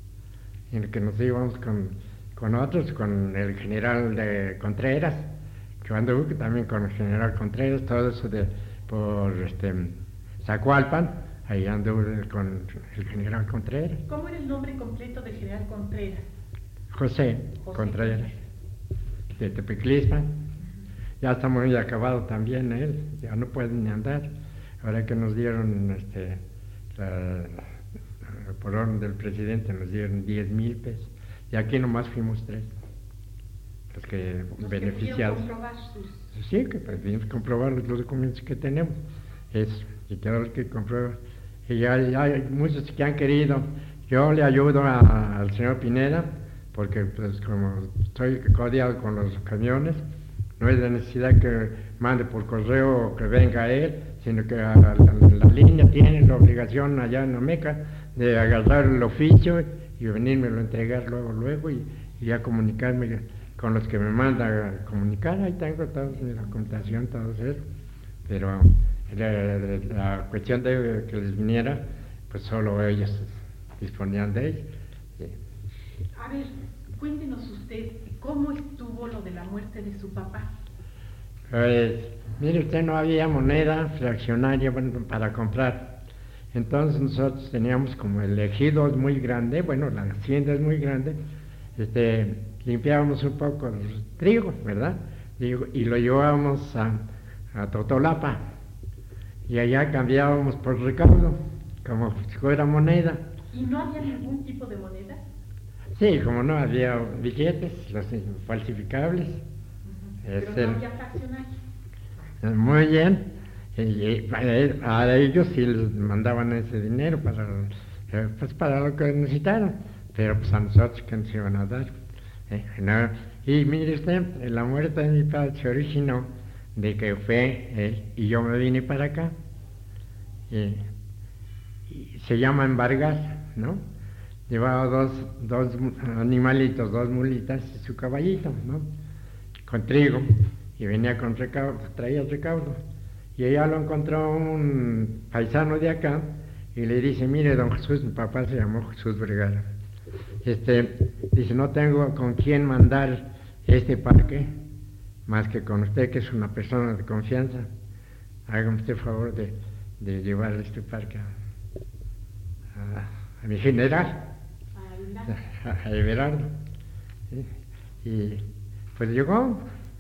en que nos íbamos con, con otros, con el general de Contreras, que anduvo también con el general Contreras, todo eso de por este Zacualpan, ahí anduve con el general Contreras. ¿Cómo era el nombre completo del general Contreras? José, José Contreras, Contreras. de Tepeclispan. Ya está muy acabado también él, ya no puede ni andar. Ahora que nos dieron, este, la, por orden del presidente, nos dieron diez mil pesos. Y aquí nomás fuimos tres, los que Los beneficiados. Que comprobar sus... Sí, que pudimos comprobar los documentos que tenemos. Eso, y todo el que comprueba. Y ya, ya hay muchos que han querido. Yo le ayudo a, al señor Pineda, porque pues como estoy codeado con los camiones, no es de necesidad que mande por correo o que venga él, sino que a la, la, la línea tiene la obligación allá en Ameca de agarrar el oficio y venírmelo a entregar luego, luego y, y ya comunicarme con los que me mandan a comunicar. Ahí tengo toda mi documentación, todo eso. Pero la, la, la cuestión de que les viniera, pues solo ellos disponían de ella. Sí. A ver, cuéntenos usted, ¿cómo estuvo lo de la muerte de su papá? Pues, mire usted, no había moneda fraccionaria para comprar. Entonces nosotros teníamos como el ejido es muy grande, bueno, la hacienda es muy grande, este, limpiábamos un poco el trigo, ¿verdad? Digo, y lo llevábamos a, a Totolapa, y allá cambiábamos por recaudo, como si fuera moneda. ¿Y no había ningún tipo de moneda? Sí, como no había billetes, los falsificables. Uh-huh. Es Pero no el, había fraccionario. Muy bien. Y, y para, a ellos sí les mandaban ese dinero para, eh, pues para lo que necesitaran, pero pues a nosotros que nos iban a dar. Eh, no. Y mire usted, la muerte de mi padre se originó de que fue él y yo me vine para acá. Y, y se llama embargar, ¿no? Llevaba dos, dos animalitos, dos mulitas y su caballito, ¿no? Con trigo, y venía con recaudo, traía el recaudo. Y ella lo encontró un paisano de acá y le dice, mire don Jesús, mi papá se llamó Jesús Vergara. Este, dice, no tengo con quién mandar este parque, más que con usted, que es una persona de confianza. Hágame usted el favor de, de llevar este parque a, a, a mi general, a Everardo. ¿Sí? Y pues llegó,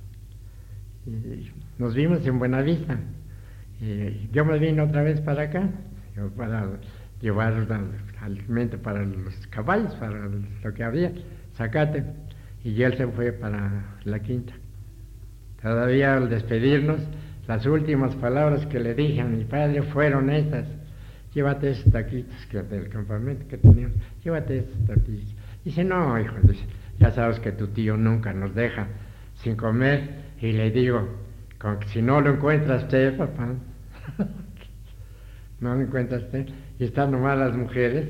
y nos vimos en Buenavista. Y yo me vine otra vez para acá, yo para llevar alimento para los caballos, para lo que había, zacate, y él se fue para la quinta. Todavía al despedirnos, las últimas palabras que le dije a mi padre fueron estas: llévate esos taquitos que del campamento que teníamos, llévate esos taquitos. Dice, no, hijo, dice, ya sabes que tu tío nunca nos deja sin comer. Y le digo, con que si no lo encuentras usted, papá, no lo encuentras usted, y están nomás las mujeres,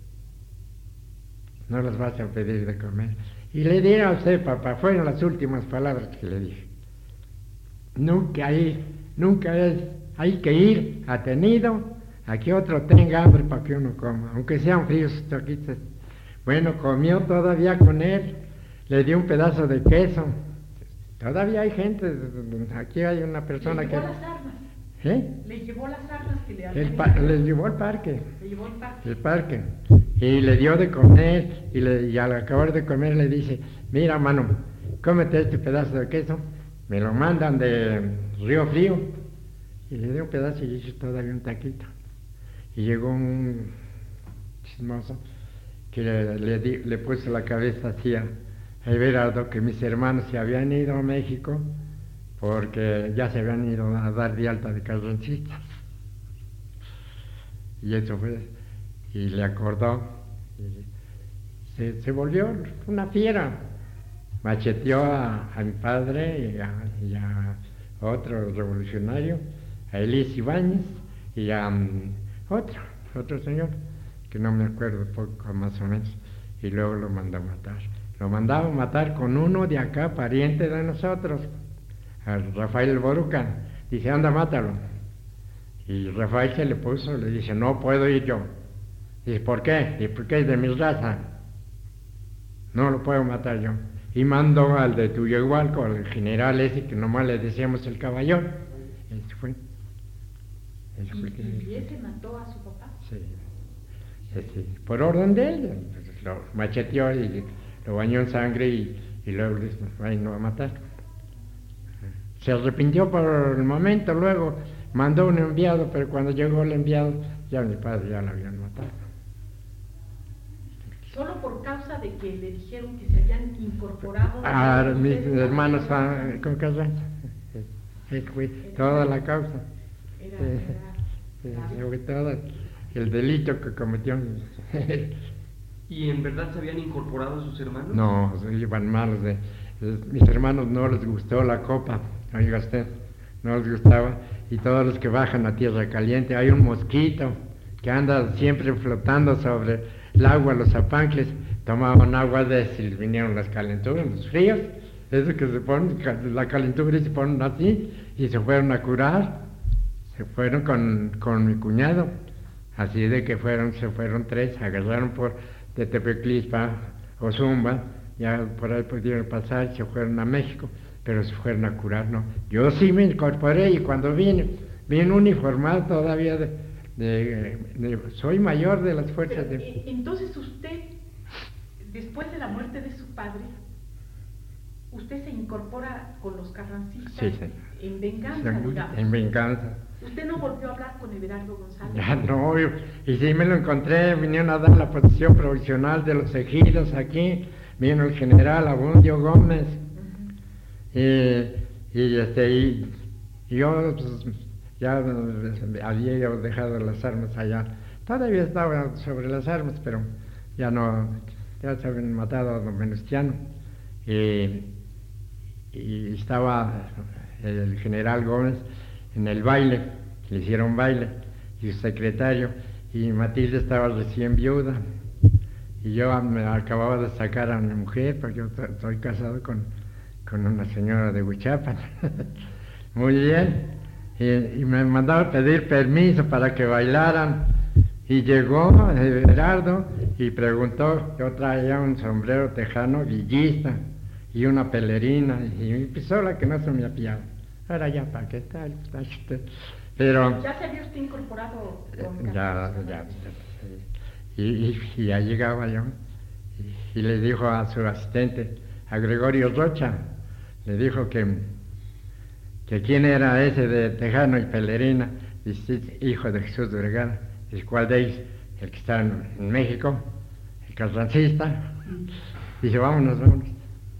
no las vas a pedir de comer. Y le diré a usted, papá, fueron las últimas palabras que le dije. Nunca ir, nunca es, hay que ir atenido a que otro tenga hambre para que uno coma, aunque sean fríos sus taquitos. Bueno, comió todavía con él, le dio un pedazo de queso. Todavía hay gente, aquí hay una persona le que... llevó las armas. ¿Eh? Le llevó las armas que le El habían pa- les llevó al parque. Le llevó el parque. El parque. Y le dio de comer, y, le, y al acabar de comer le dice, mira, mano, cómete este pedazo de queso, me lo mandan de Río Frío. Y le dio un pedazo y hizo todavía un taquito. Y llegó un chismoso que le, le, di, le puso la cabeza así a Everardo, que mis hermanos se habían ido a México porque ya se habían ido a dar de alta de carrancistas. Y eso fue, y le acordó, y se, se volvió una fiera. Macheteó a, a mi padre y a, y a otro revolucionario, a Elis Ibáñez, y a um, otro, otro señor, que no me acuerdo poco más o menos, y luego lo mandó a matar. Lo mandaba a matar con uno de acá, pariente de nosotros, a Rafael Boruca, Dice, anda, mátalo. Y Rafael se le puso, le dice, no puedo ir yo. Dice, ¿por qué? Dice, porque es de mi raza. No lo puedo matar yo. Y mandó al de Tuyehualco, al general ese, que nomás le decíamos el caballón. Ese fue. Ese ¿Y, fue que, y ese mató a su papá? Sí. Ese, por orden de él, lo macheteó y lo bañó en sangre y, y luego le dijo, ay, no va a matar. Se arrepintió por el momento, luego mandó un enviado, pero cuando llegó el enviado, ya mi padre ya lo habían matado. Solo por causa de que le dijeron que se habían incorporado. Ah, a mis ustedes, hermanos a- ah, con Carranza. Esa fue toda la causa. Era, Eh, era Ese grave. fue todo el delito que cometió. ¿Y en verdad se habían incorporado sus hermanos? No, iban malos. De, de- mis hermanos no les gustó la copa, oiga usted, no les gustaba. Y todos los que bajan a tierra caliente, hay un mosquito que anda siempre flotando sobre el agua, los zapancles, tomaban agua de si vinieron las calenturas, los fríos, eso que se ponen, la calentura y se ponen así, y se fueron a curar, se fueron con, con mi cuñado, así de que fueron, se fueron tres, agarraron por de Tepeclispa o Zumba, ya por ahí pudieron pasar, se fueron a México, pero se fueron a curar, ¿no? Yo sí me incorporé y cuando vine, vine uniformado todavía de, de, de soy mayor de las fuerzas Pero, de... eh, entonces usted, después de la muerte de su padre, usted se incorpora con los carrancistas Sí, sí. en venganza, digamos. En venganza. Usted no volvió a hablar con Everardo González. Ya no, yo- y sí me lo encontré, vinieron a dar la posición provisional de los ejidos aquí, vino el general Abundio Gómez, Ujú. y, y, este, y, y yo pues, ya eh, había yo dejado las armas allá, todavía estaba sobre las armas, pero ya no, ya se habían matado a don Venustiano, y, y estaba el general Gómez en el baile, le hicieron baile, y su secretario, y Matilde estaba recién viuda, y yo me acababa de sacar a mi mujer, porque yo t- estoy casado con, con una señora de Huichapan, muy bien, y, y me mandaba a pedir permiso para que bailaran, y llegó Everardo y preguntó, yo traía un sombrero tejano villista, y una pelerina, y mi pistola que no se me apillaba. Ahora ya, ¿para qué tal? Pero... ¿Ya se había usted incorporado con Ya, Carranza? ya, y, y, y ya llegaba yo, y, y le dijo a su asistente, a Gregorio Rocha, le dijo que, que quién era ese de Tejano y Pelerina, dice, hijo de Jesús de Vergara, dice, ¿cuál de ellos? El que está en, en México, el carrancista, dice, vámonos, vámonos.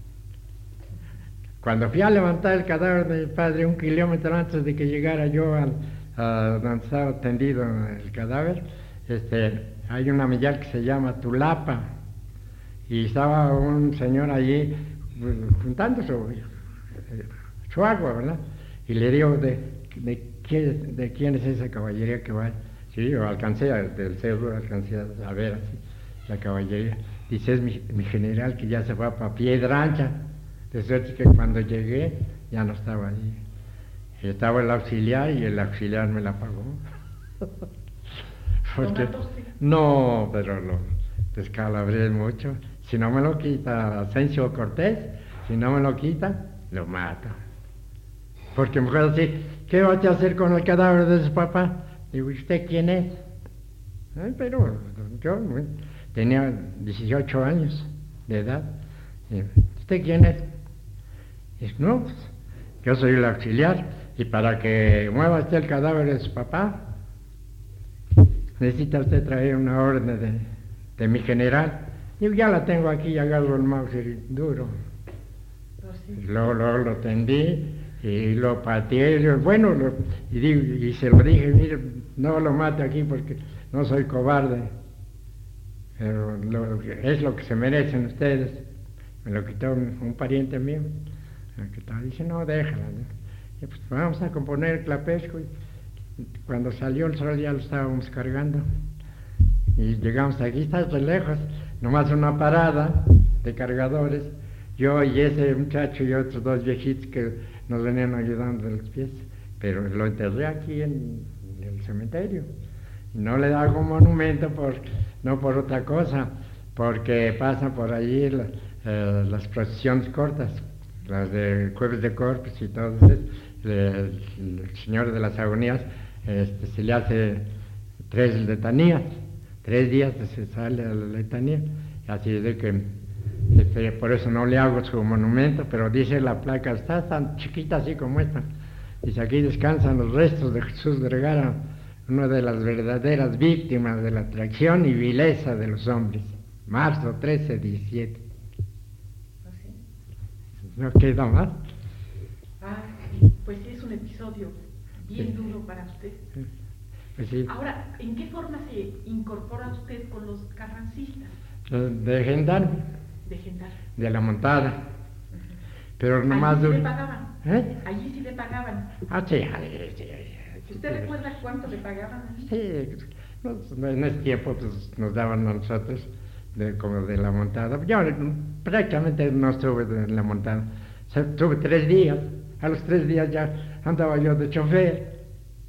Cuando fui a levantar el cadáver de mi padre un kilómetro antes de que llegara yo al, a donde estaba tendido el cadáver, este, hay una millar que se llama Tulapa, y estaba un señor allí juntando su, su agua, ¿verdad? Y le digo, ¿de, de, quién, de quién es esa caballería que va? Sí, yo alcancé, del cerro alcancé a ver así, la caballería. Dice, es mi, mi general que ya se va para Piedra Ancha. De suerte que cuando llegué ya no estaba allí. Estaba el auxiliar y el auxiliar me la pagó. Porque, ¿Lo mató usted? no, pero lo descalabré mucho. Si no me lo quita Asensio Cortés, si no me lo quita, lo mato. Porque me puede decir, ¿qué vas a hacer con el cadáver de su papá? Digo, ¿y usted quién es? Ay, pero yo tenía dieciocho años de edad. Y, ¿usted quién es? Dice, no, pues, yo soy el auxiliar, y para que mueva usted el cadáver de su papá, necesita usted traer una orden de, de mi general. Digo, ya la tengo aquí, y agarro el mouse duro. Pues sí. Y luego, luego lo tendí, y lo pateé, y lo- bueno, lo- y, digo, y se lo dije, mire, no lo mate aquí porque no soy cobarde, pero lo- es lo que se merecen ustedes. Me lo quitó un, un pariente mío. Me quitó, dice, no, déjala. ¿no? Y pues vamos a componer el clapesco. Y cuando salió el sol ya lo estábamos cargando. Y llegamos aquí, está de lejos, nomás una parada de cargadores. Yo y ese muchacho y otros dos viejitos que nos venían ayudando de los pies. pero lo enterré aquí en, en el cementerio. Y no le hago monumento, por, no por otra cosa, porque pasan por allí la, eh, las procesiones cortas, las de Jueves de Corpus y todo eso. El, el Señor de las Agonías este, se le hace tres letanías, tres días se sale a la letanía, así de que este, por eso no le hago su monumento, pero dice la placa, está tan chiquita así como esta, dice aquí descansan los restos de Jesús Vergara, una de las verdaderas víctimas de la atracción y vileza de los hombres, marzo trece diecisiete. ¿No queda más? Ah, sí, pues sí, es un episodio bien sí. duro para usted. Pues sí. Ahora, ¿en qué forma se incorpora usted con los carrancistas? De gendarme. De gendarme. De la montada. Uh-huh. Pero nomás... ¿Allí sí le pagaban? ¿Eh? Allí sí le pagaban. Ah, sí, sí, sí. ¿Usted sí, recuerda cuánto le pagaban allí? Sí, pues, en ese tiempo pues, nos daban a nosotros de, como de la montada. Yo prácticamente no estuve en la montada. O sea, estuve tres días. A los tres días ya andaba yo de chofer.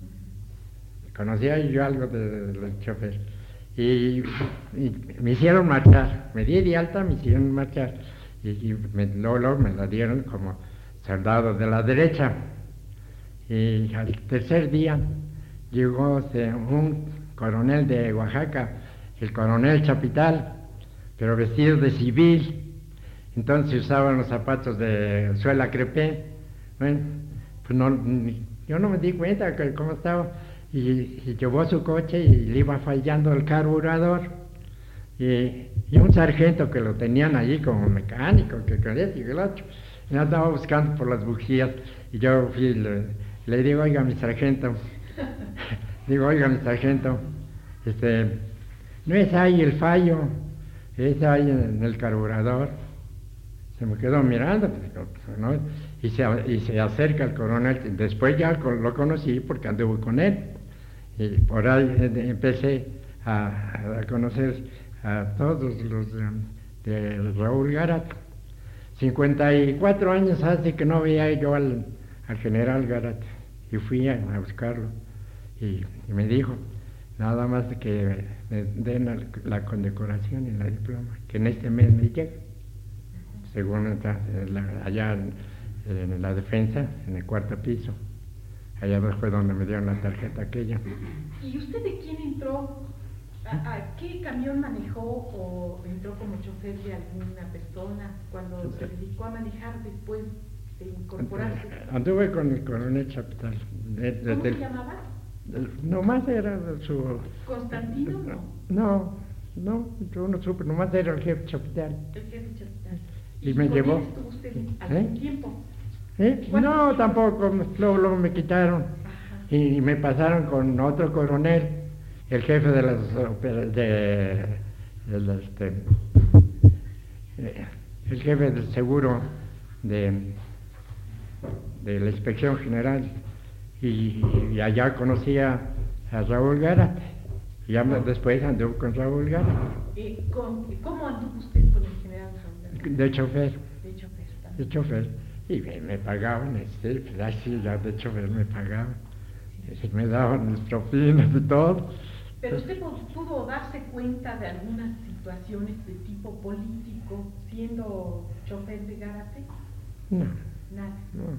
Conocía yo algo de, de, de chofer. Y, y me hicieron marchar. Me di de alta, me hicieron marchar. Y, y me, luego, luego me la dieron como soldado de la derecha. Y al tercer día llegó un coronel de Oaxaca, el coronel Chapital, pero vestido de civil. Entonces usaban los zapatos de suela crepé. Bueno, pues no, yo no me di cuenta de cómo estaba. Y, y llevó su coche y le iba fallando el carburador. Y, y un sargento que lo tenían allí como mecánico, que quería y el otro, me andaba buscando por las bujías. Y yo fui, le, le digo, oiga, mi sargento, digo, oiga, mi sargento, este, no es ahí el fallo, es ahí en el carburador. Se me quedó mirando, ¿no? y, se, y se acerca el coronel. Después ya lo conocí porque anduve con él. Y por ahí empecé a, a conocer a todos los de, de Raúl Garat. cincuenta y cuatro años hace que no veía yo al, al general Garat. Y fui a, a buscarlo. Y, y me dijo, nada más que me den la, la condecoración y la diploma, que en este mes me llega. Según está, la, allá en, en la defensa, en el cuarto piso. Allá fue donde me dieron la tarjeta aquella. ¿Y usted de quién entró? ¿A, a qué camión manejó o entró como chofer de alguna persona cuando se dedicó a manejar después de incorporarse? Anduve con el coronel Chapital. De, de, ¿Cómo de, se llamaba? Nomás era su... ¿Constantino? No, no, yo no supe, nomás era el jefe Chapital. El jefe Chapital. Y, ¿Y me con llevó. él estuvo usted algún ¿Eh? tiempo? ¿Eh? No, tiempo? tampoco, luego, luego me quitaron. Y, y me pasaron con otro coronel, el jefe de las... de, de, de las, este, eh, el jefe del seguro de, de la Inspección General. Y, y allá conocía a Raúl Garat. Y ya me, después anduve con Raúl Garat. Eh, con, ¿Cómo anduvo usted con el general Raúl Garat? De chofer. De chofer también. De chofer. Y me, me pagaban, este, pues así ya de chofer me pagaban. Y me daban mis propinas y todo. ¿Pero usted pudo darse cuenta de algunas situaciones de tipo político siendo chofer de Gárate? No. Nada.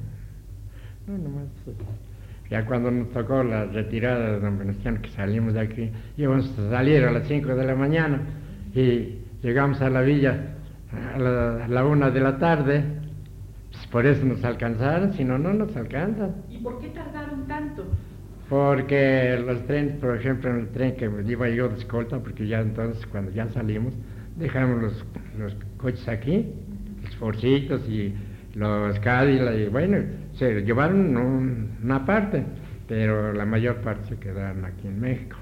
No, no, nomás. Ya cuando nos tocó la retirada de Don Venustiano, que salimos de aquí, íbamos a salir a las cinco de la mañana y llegamos a la villa a la, a la una de la tarde. Pues por eso nos alcanzaron, si no, no nos alcanzan. ¿Y por qué tardaron tanto? Porque los trenes, por ejemplo, en el tren que iba yo de escolta, porque ya entonces cuando ya salimos, dejamos los, los coches aquí, los Forcitos y los Cadillac, y bueno, se llevaron un, una parte, pero la mayor parte se quedaron aquí en México.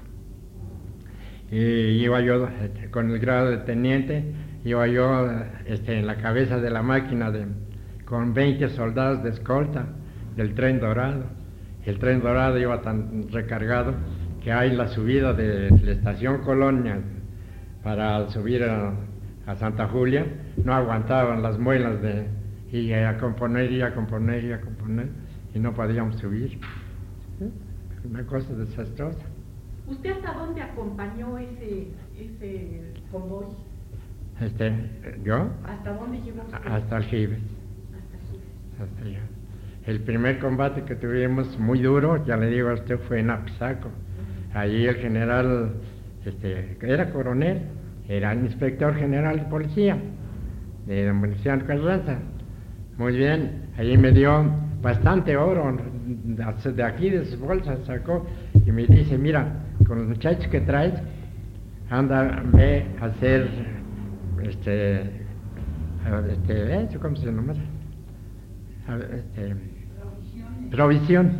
Y iba yo con el grado de teniente, iba yo este, en la cabeza de la máquina de, con veinte soldados de escolta del Tren Dorado. El Tren Dorado iba tan recargado que hay la subida de la estación Colonia para subir a, a Santa Julia, no aguantaban las muelas de y a componer y a componer y a componer y no podíamos subir. ¿sí? Una cosa desastrosa. ¿Usted hasta dónde acompañó ese, ese convoy? Este, ¿yo? ¿Hasta dónde llegó usted? Hasta Aljibes. Hasta Aljibes. Hasta allá. El primer combate que tuvimos muy duro, ya le digo a usted, fue en Apizaco. Allí el general, este, era coronel, era el inspector general de policía, de don Venustiano Carranza. Muy bien, allí me dio bastante oro, de aquí de sus bolsas sacó, y me dice, mira, con los muchachos que traes, anda, ve a hacer, este, este, ¿eso cómo se llama? Este, provisión.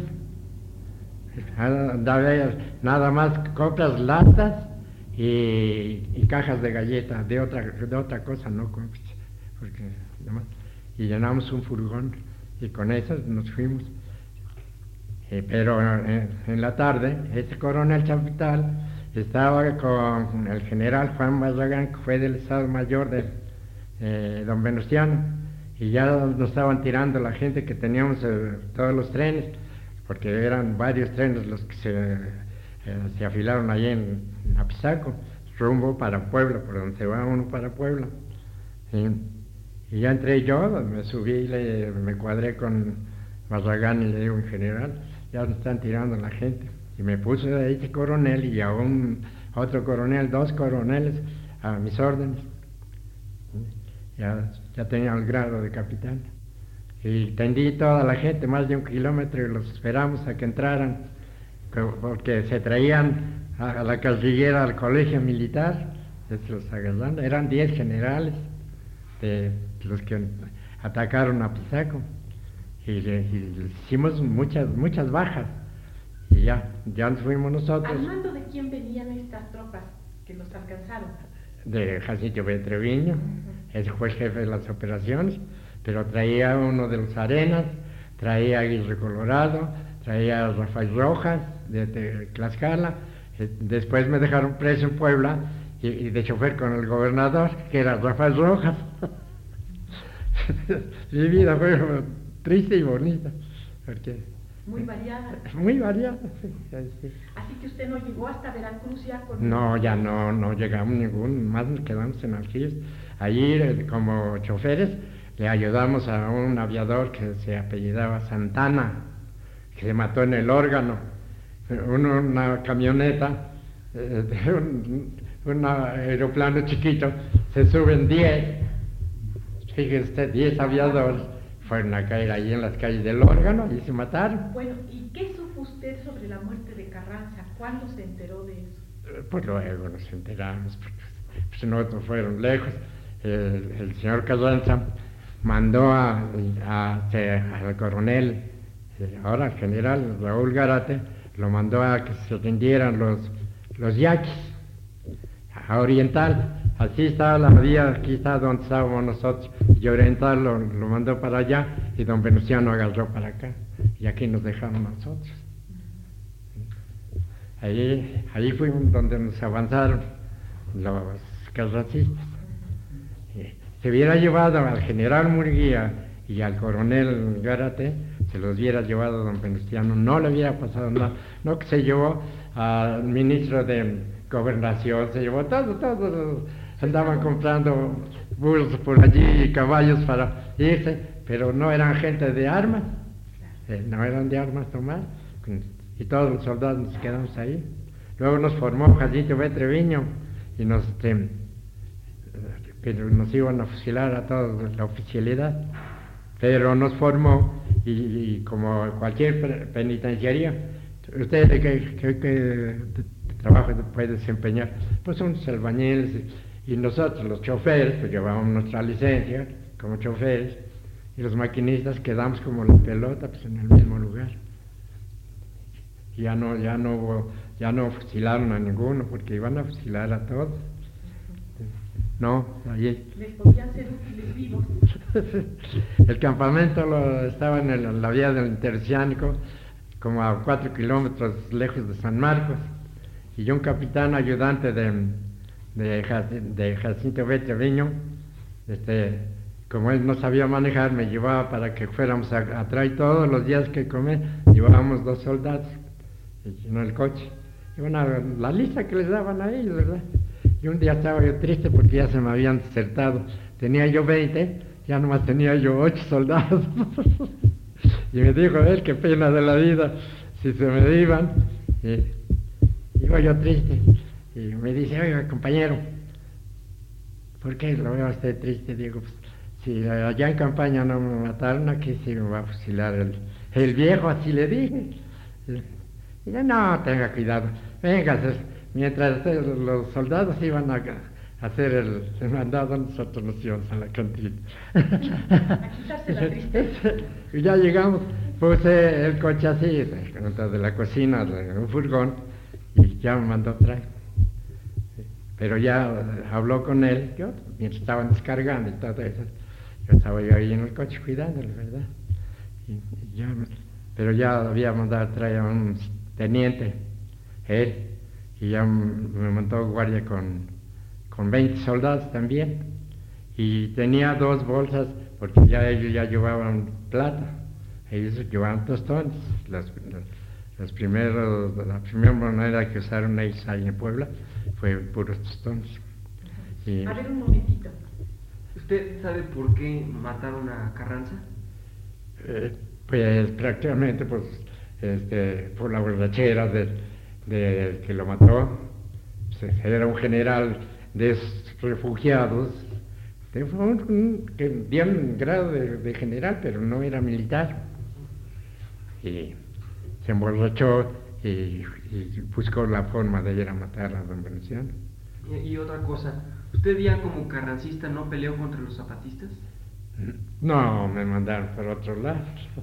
Nada más compras latas y, y cajas de galletas, de otra, de otra cosa no compras, porque además, y llenamos un furgón y con eso nos fuimos. Eh, pero eh, en la tarde, ese coronel Chapital estaba con el general Juan Barragán, que fue del Estado Mayor de eh, don Venustiano, y ya nos estaban tirando la gente que teníamos eh, todos los trenes, porque eran varios trenes los que se, eh, se afilaron allí en, en Apizaco, rumbo para Puebla, por donde se va uno para Puebla. Y, y ya entré yo, me subí, y le, me cuadré con Barragán y le digo, en general, ya nos están tirando la gente. Y me puse a ese coronel y a un a otro coronel, dos coroneles a mis órdenes. Ya, ya tenía el grado de capitán. Y tendí toda la gente, más de un kilómetro, y los esperamos a que entraran, porque se traían a, a la casillera al colegio militar, los agarrando, eran diez generales de los que atacaron a Apizaco, y, y hicimos muchas, muchas bajas, y ya, ya nos fuimos nosotros. ¿Al mando de quién venían estas tropas que los alcanzaron? De Jacinto B. Treviño, uh-huh. Ese fue el jefe de las operaciones, pero traía uno de los Arenas, traía a Aguirre Colorado, traía a Rafael Rojas de, de Tlaxcala. Eh, después me dejaron preso en Puebla y, y de chofer con el gobernador, que era Rafael Rojas. Mi vida fue triste y bonita, porque muy variada. Muy variada, sí, sí. Así que usted no llegó hasta Veracruz ya con... No, ya no, no llegamos ningún, más nos quedamos en Aljibes. Allí, como choferes, le ayudamos a un aviador que se apellidaba Santana, que se mató en el órgano. Uno, una camioneta, eh, de un, un aeroplano chiquito, se suben diez, fíjese usted, diez aviadores, fueron a caer ahí en las calles del órgano y se mataron. Bueno, ¿y qué supo usted sobre la muerte de Carranza? ¿Cuándo se enteró de eso? Pues luego nos enteramos, porque pues, nosotros fueron lejos. El, el señor Carranza mandó a, a, a, al coronel, ahora al general Raúl Garate, lo mandó a que se rindieran los, los yaquis, a Oriental. Así estaba la vía, aquí está donde estábamos nosotros, y Oriental lo, lo mandó para allá, y don Venustiano agarró para acá, y aquí nos dejamos nosotros. Allí, allí fuimos donde nos avanzaron los carrancistas. Se hubiera llevado al general Murguía y al coronel Gárate, se los hubiera llevado a don Venustiano, no le hubiera pasado nada. No, que se llevó al ministro de Gobernación, se llevó todo, todo, andaban comprando burros por allí y caballos para irse, pero no eran gente de armas, eh, no eran de armas tomar, y todos los soldados nos quedamos ahí. Luego nos formó Jacinto B. Treviño y nos... Eh, que nos iban a fusilar a toda la oficialidad, pero nos formó y, y como cualquier penitenciaría, ¿usted de qué, qué, qué trabajo puede desempeñar? Pues son albañiles y, y nosotros los choferes pues llevábamos nuestra licencia como choferes y los maquinistas quedamos como la pelota pues en el mismo lugar. Y ya no, ya no hubo, ya no fusilaron a ninguno porque iban a fusilar a todos. No, allí. Les podían ser útiles vivos. El campamento lo, estaba en, el, en la vía del Interoceánico, como a cuatro kilómetros lejos de San Marcos, y yo un capitán ayudante de, de, de Jacinto B. Treviño, este, como él no sabía manejar, me llevaba para que fuéramos a, a traer todos los días que comer, llevábamos dos soldados en el coche. Y bueno, la lista que les daban a ellos, ¿verdad? Y un día estaba yo triste porque ya se me habían desertado. Tenía yo veinte, ya nomás tenía yo ocho soldados. Y me dijo él, qué pena de la vida, si se me iban. Y iba yo triste. Y me dice, oiga, compañero, ¿por qué lo veo a usted triste? Digo, pues, si allá en campaña no me mataron, aquí sí me va a fusilar el, el viejo, así le dije. Y yo, no, tenga cuidado, venga, mientras los soldados iban a hacer el, el mandado, nosotros nos íbamos a la cantina. A quitarse la tristeza. Y ya llegamos, puse el coche así, de la cocina, de un furgón, y ya me mandó traer. Pero ya habló con él, yo, mientras estaban descargando y todo eso, yo estaba yo ahí en el coche cuidándole, ¿verdad? Y, y ya, pero ya había mandado traer a un teniente, él, y ya me mandó guardia con, con veinte soldados también, y tenía dos bolsas, porque ya ellos ya llevaban plata, ellos llevaban tostones, las, las, los primeros, la primera moneda que usaron ellos ahí en Puebla fue puros tostones. Y, a ver, un momentito. ¿Usted sabe por qué mataron a Carranza? Eh, pues prácticamente pues, este, por la borrachera del de, que lo mató. Pues, era un general de esos refugiados, de un, un, que dio un grado de, de general, pero no era militar. Y se emborrachó y, y buscó la forma de ir a matar a don Venustiano. Y, y otra cosa, ¿usted ya como carrancista no peleó contra los zapatistas? No, me mandaron por otro lado.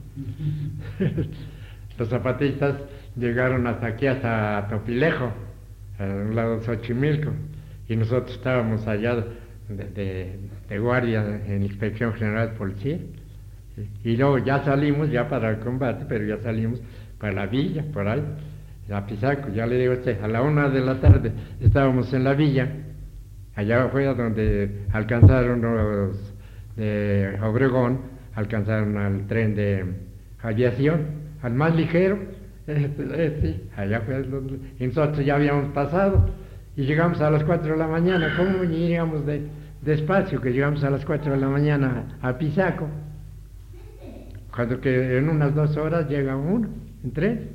Los zapatistas llegaron hasta aquí, hasta Topilejo, a un lado de Xochimilco, y nosotros estábamos allá de, de, de guardia en Inspección General de Policía. Y luego ya salimos ya para el combate, pero ya salimos para la villa, por ahí, a Pisaco. Ya le digo a usted, a la una de la tarde estábamos en la villa, allá fue donde alcanzaron los de Obregón, alcanzaron al tren de aviación, al más ligero, este, este, allá fue donde, y nosotros ya habíamos pasado, y llegamos a las cuatro de la mañana. ¿Cómo llegamos de, despacio? Que llegamos a las cuatro de la mañana a Pisaco, cuando que en unas dos horas llega uno, en tren.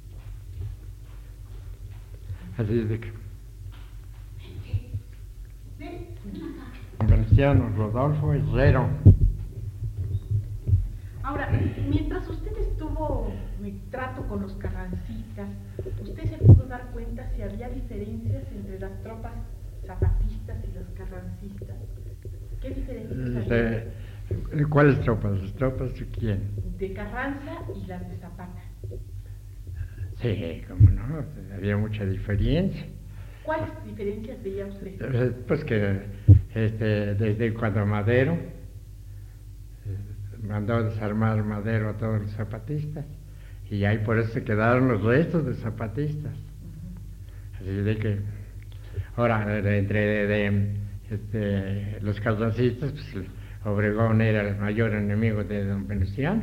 Así es de que... Venustiano Rodolfo Herrero. Ahora, mientras usted estuvo en trato con los carrancistas, ¿usted se pudo dar cuenta si había diferencias entre las tropas zapatistas y los carrancistas? ¿Qué diferencias había? De, ¿Cuáles tropas? ¿Las tropas de quién? De Carranza y las de Zapata. Sí, cómo no, había mucha diferencia. ¿Cuáles diferencias veía usted? Pues que este, desde cuando Madero eh, mandó desarmar Madero a todos los zapatistas, y ahí por eso se quedaron los restos de zapatistas. Uh-huh. Así de que, ahora, de, entre de, de, este, los carrancistas, pues Obregón era el mayor enemigo de don Venustiano.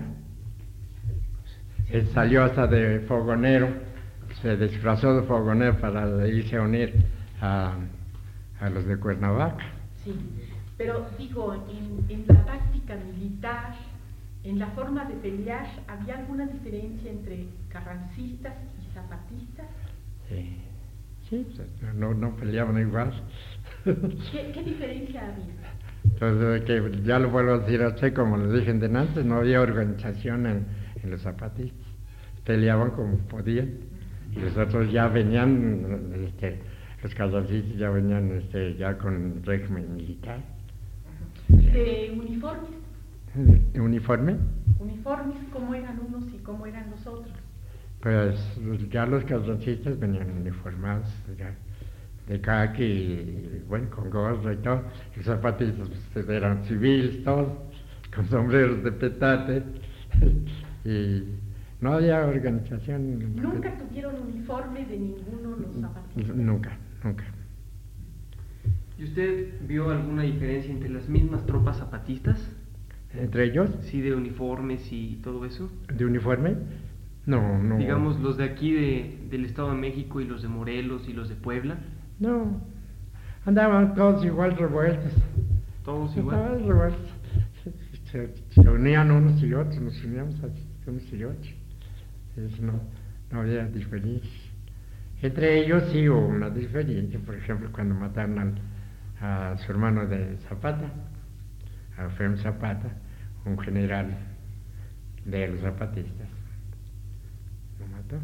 Él salió hasta de fogonero, se disfrazó de fogonero para irse a unir a, a los de Cuernavaca. Sí, pero digo, en, en la táctica militar, en la forma de pelear, ¿había alguna diferencia entre carrancistas y zapatistas? Sí, sí, no, no peleaban igual. ¿Qué, qué diferencia había? Entonces, que ya lo vuelvo a decir a usted, como le dije de antes, no había organización en, en los zapatistas. Peleaban como podían, y los otros ya venían, este, los carrancistas ya venían este, ya con régimen militar. ¿De uniformes? ¿De uniforme? ¿Uniformes? ¿Cómo eran unos y cómo eran los otros? Pues ya los carrancistas venían uniformados, ya, de caqui, y, bueno, con gorro y todo. Los zapatistas pues, eran civiles, todos, con sombreros de petate, y no había organización. ¿Nunca tuvieron uniforme de ninguno los zapatistas? Nunca, nunca. ¿Y usted vio alguna diferencia entre las mismas tropas zapatistas? ¿Entre ellos? Sí, de uniformes y todo eso. ¿De uniforme? No, no. Digamos, los de aquí de, del Estado de México y los de Morelos y los de Puebla. No, andaban todos igual revueltos. Todos Estaban igual. revueltos. Se, se, se unían unos y otros, nos uníamos a unos y otros. Eso no, no había diferencia. Entre ellos sí hubo una diferencia, por ejemplo, cuando mataron al, a su hermano de Zapata, a Efraín Zapata, un general de los zapatistas. Lo mató.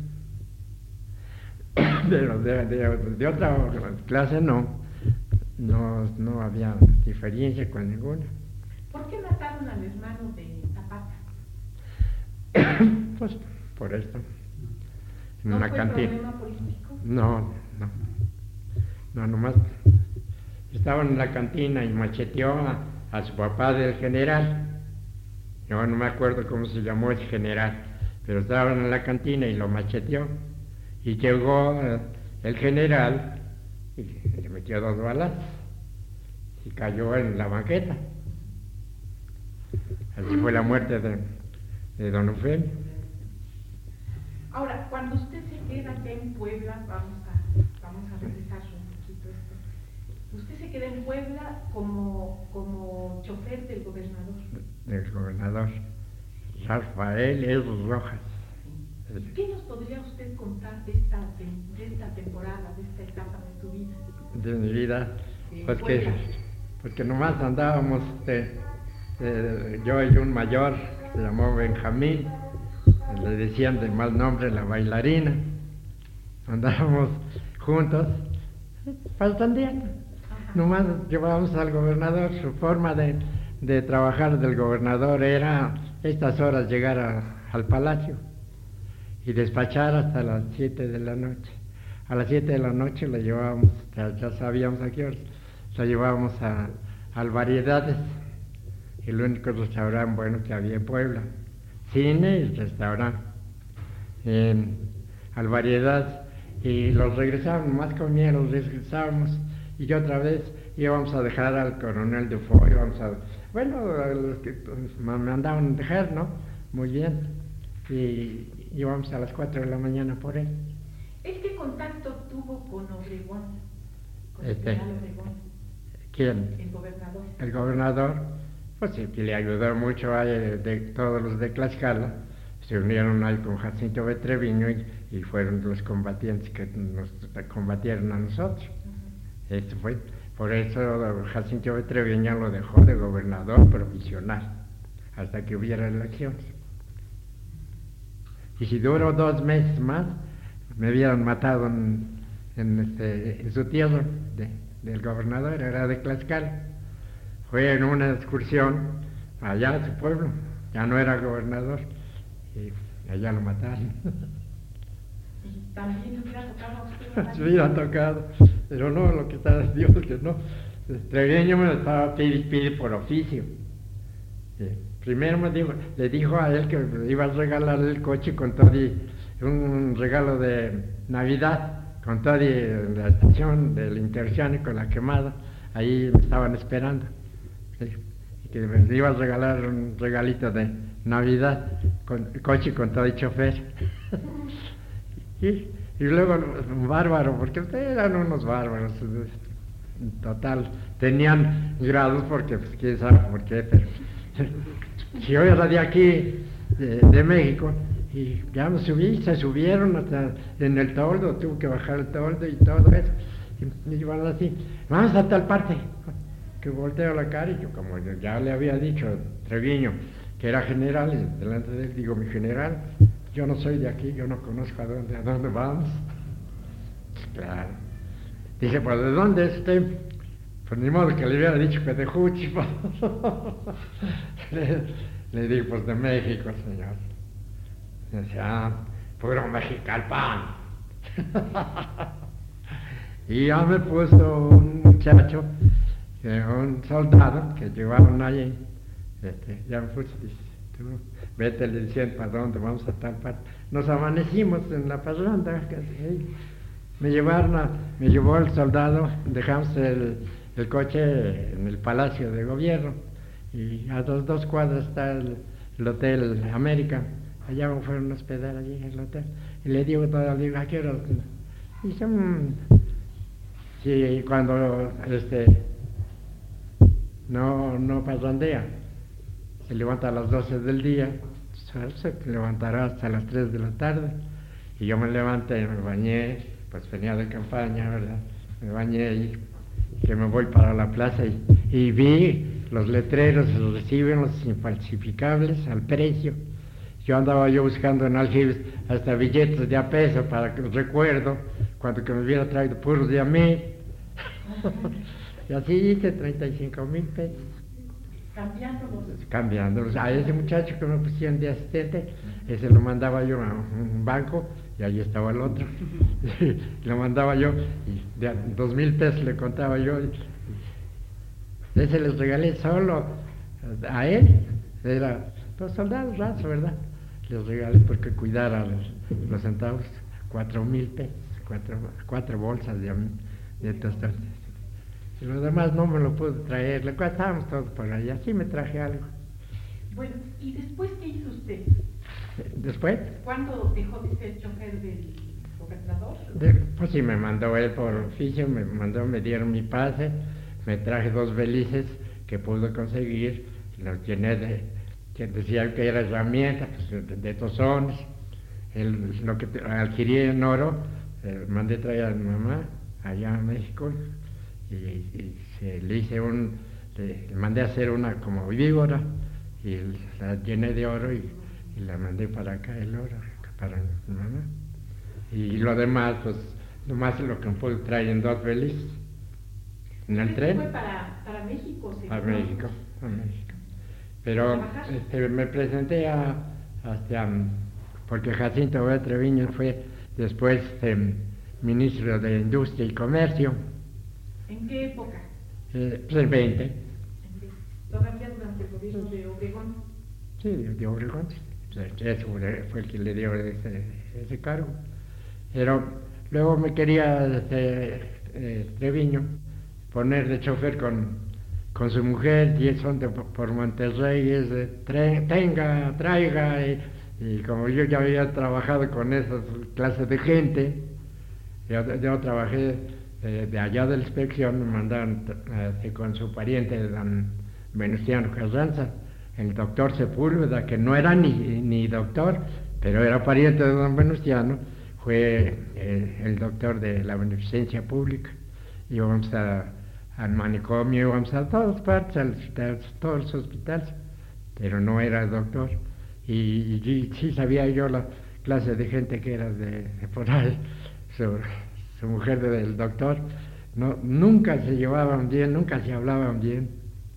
Pero de, de, de otra clase no, no, no había diferencia con ninguna. ¿Por qué mataron al hermano de Zapata? Pues por esto. En ¿No una fue cantina. problema político? No, no. No, nomás estaban en la cantina y macheteó a, a su papá del general. Yo no me acuerdo cómo se llamó ese general, pero estaban en la cantina y lo macheteó. Y llegó eh, el general y le metió dos balas y cayó en la banqueta. Así fue la muerte de, de don Eufemio. Ahora, cuando usted se queda aquí en Puebla, vamos a, vamos a regresar un poquito esto. Usted se queda en Puebla como, como chofer del gobernador. Del gobernador Rafael S. Rojas. ¿Qué nos podría usted contar de esta, de, de esta temporada, de esta etapa de su vida? De mi vida, En pues que, Puebla. porque nomás andábamos, este, eh, yo y un mayor, que se llamó Benjamín, le decían de mal nombre la bailarina, andábamos juntos, faltandeando. Nomás llevábamos al gobernador, su forma de, de trabajar del gobernador era estas horas llegar a, al palacio y despachar hasta las siete de la noche. A las siete de la noche la llevábamos, ya, ya sabíamos a qué horas, la llevábamos a, al Variedades, el único restaurante bueno que había en Puebla. Cine y restaurante, eh, al Variedad, y los regresábamos, más comía, los regresábamos, y otra vez íbamos a dejar al coronel Dufoy, íbamos a, bueno, a los que pues, me mandaban dejar, ¿no? Muy bien, y íbamos a las cuatro de la mañana por él. ¿Él qué contacto tuvo con Obregón? Con el Este, general Obregón, ¿Quién? el gobernador. El gobernador, pues sí, que le ayudó mucho a de, de todos los de Tlaxcala, se unieron ahí con Jacinto B. Treviño y, y fueron los combatientes que nos combatieron a nosotros. Uh-huh. Esto fue, por eso Jacinto B. Treviño lo dejó de gobernador provisional, hasta que hubiera elecciones. Y si duró dos meses más, me habían matado en, en, este, en su tierra de, del gobernador, era de Tlaxcala. Fue en una excursión allá a su pueblo, ya no era gobernador, y allá lo mataron. ¿Y también hubiera tocado a usted? Se hubiera tocado, pero no, lo que estaba Dios que no. Treviño me lo estaba pidiendo pide por oficio. Sí. Primero me dijo, le dijo a él que iba a regalar el coche con todo y un regalo de Navidad, con todo y la estación del Interoceánico, la quemada, ahí me estaban esperando. Sí, y que me iba a regalar un regalito de Navidad, con el coche con todo y chofer. y, y luego, un bárbaro, porque ustedes eran unos bárbaros, en total, tenían grados porque, pues, quién sabe por qué, pero si yo era de aquí, de, de México, y ya me subí, se subieron hasta en el toldo, tuve que bajar el toldo y todo eso, y me iban así, vamos a tal parte. Que volteo la cara y yo, como ya le había dicho Treviño que era general, y delante de él digo, mi general, yo no soy de aquí, yo no conozco a dónde, a dónde vamos. Claro. Dice, pues ¿de dónde es usted? Pues ni modo que le hubiera dicho que de Juchipa. le, le digo, pues de México, señor. Dice, ah, puro mexicalpan. Y ya me puso un muchacho, un soldado que llevaron allí, este, ya me puse, dice, tú vete, le decían para dónde, vamos a tal parte. Nos amanecimos en la parranda, casi, me llevaron a, me llevó el soldado, dejamos el, el coche en el Palacio de Gobierno, y a dos, dos cuadras está el, el Hotel América, allá me fueron a hospedar allí en el hotel. Y le digo todo, le digo, ¿a qué hora? Dice, mmm, sí, cuando este no, no parrandea, se levanta a las doce del día, se levantará hasta las tres de la tarde. Y yo me levanté, me bañé, pues venía de campaña, ¿verdad? Me bañé y que me voy para la plaza y, y vi los letreros, reciben los infalsificables al precio. Yo andaba yo buscando en aljibes hasta billetes de a peso para que los recuerdo, cuando que me hubiera traído puros de a mí. Y así hice treinta y cinco mil pesos. Cambiándolos. Cambiándolos. A ese muchacho que me pusieron de asistente, ese lo mandaba yo a un banco y allí estaba el otro. Lo mandaba yo y de dos mil pesos le contaba yo. Y ese les regalé solo a él. Era pues soldado raso, ¿verdad? Les regalé porque cuidara los, los centavos, cuatro mil pesos, cuatro, cuatro bolsas de, de tostones. Y lo demás no me lo pude traer, le estábamos todos por allá, sí me traje algo. Bueno, ¿y después qué hizo usted? ¿Después? ¿Cuándo dejó de ser chofer del gobernador? De, pues sí, me mandó él por oficio, me mandó, me dieron mi pase, me traje dos belices que pude conseguir, los llené de, que decía que era herramienta, pues, de, de tozones, el, lo que te, adquirí en oro, eh, mandé traer a mi mamá allá a México. Y, y se, le hice un, le, le mandé a hacer una como víbora y la llené de oro y, y la mandé para acá el oro, para mi mamá. Y lo demás, pues, nomás lo que me pude traer en dos belices, en el tren. ¿Fue para, para México? ¿Sí? Para México, a México. Pero este, me presenté a, hasta, porque Jacinto B. Treviño fue después eh, ministro de Industria y Comercio. ¿En qué época? Eh, pues el veinte. ¿Todavía durante el gobierno de Obregón? Sí, de, de Obregón. Ese fue el que le dio ese, ese cargo. Pero luego me quería este, eh, Treviño poner de chofer con, con su mujer, y son de, por Monterrey, es de tre, tenga, traiga, y, y como yo ya había trabajado con esas clases de gente, yo, yo trabajé de, de allá de la inspección, me mandaron eh, con su pariente, don Venustiano Carranza, el doctor Sepúlveda, que no era ni, ni doctor, pero era pariente de don Venustiano, fue eh, el doctor de la beneficencia pública. Íbamos a, al manicomio, íbamos a todas partes, a todos los hospitales, pero no era doctor. Y, y, y sí sabía yo la clase de gente que era de, de por ahí, su, su mujer del doctor, no, nunca se llevaban bien, nunca se hablaban bien.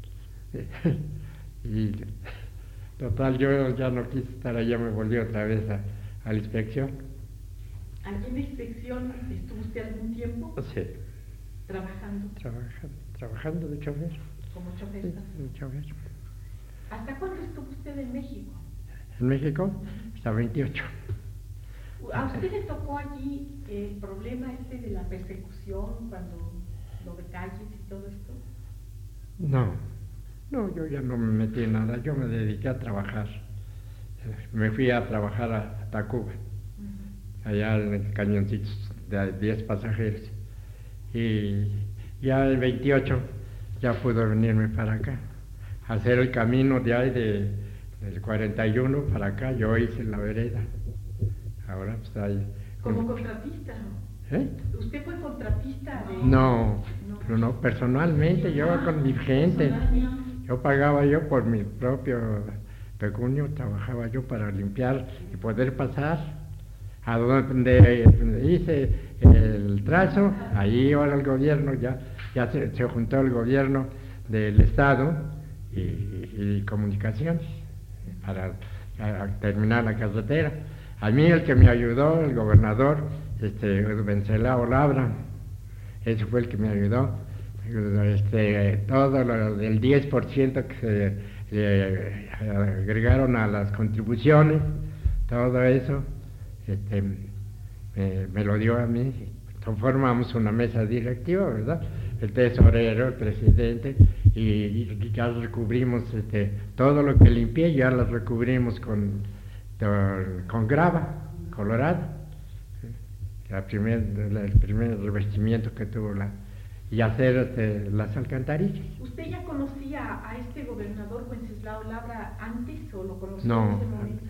Y total, yo ya no quise estar allá, me volví otra vez a, a la inspección. ¿Allí en la inspección estuvo usted algún tiempo? Sí. ¿Trabajando? Trabajando, trabajando de chofer. ¿Como chofer? Sí, de chofer. ¿Hasta cuándo estuvo usted en México? En México, hasta veintiocho. ¿A usted le tocó allí el problema este de la persecución, cuando lo de calles y todo esto? No, no, yo ya no me metí en nada, yo me dediqué a trabajar. Me fui a trabajar a Tacuba, uh-huh. allá en cañoncitos de diez pasajeros. Y ya el veintiocho ya pude venirme para acá, hacer el camino de ahí de, del cuarenta y uno para acá, yo hice la vereda. Ahora pues ahí... ¿Como un... contratista? ¿Eh? ¿Usted fue contratista de...? No, no, no, personalmente, yo ah, con mi gente. Yo pagaba yo por mi propio pecunio, trabajaba yo para limpiar y poder pasar. A donde hice el trazo, ahí ahora el gobierno, ya, ya se, se juntó el gobierno del Estado y, y comunicaciones para a, a terminar la carretera. A mí el que me ayudó, el gobernador, este, Vencelao Labra, ese fue el que me ayudó. Este, todo lo del diez por ciento que se eh, agregaron a las contribuciones, todo eso, este, me, me lo dio a mí. Formamos una mesa directiva, ¿verdad? El tesorero, el presidente, y, y ya recubrimos este, todo lo que limpié, ya lo recubrimos con con, con grava colorada, la primer, la, el primer revestimiento que tuvo la, y hacer este, las alcantarillas. ¿Usted ya conocía a este gobernador Wenceslao Labra antes o lo conocía No, en ese momento?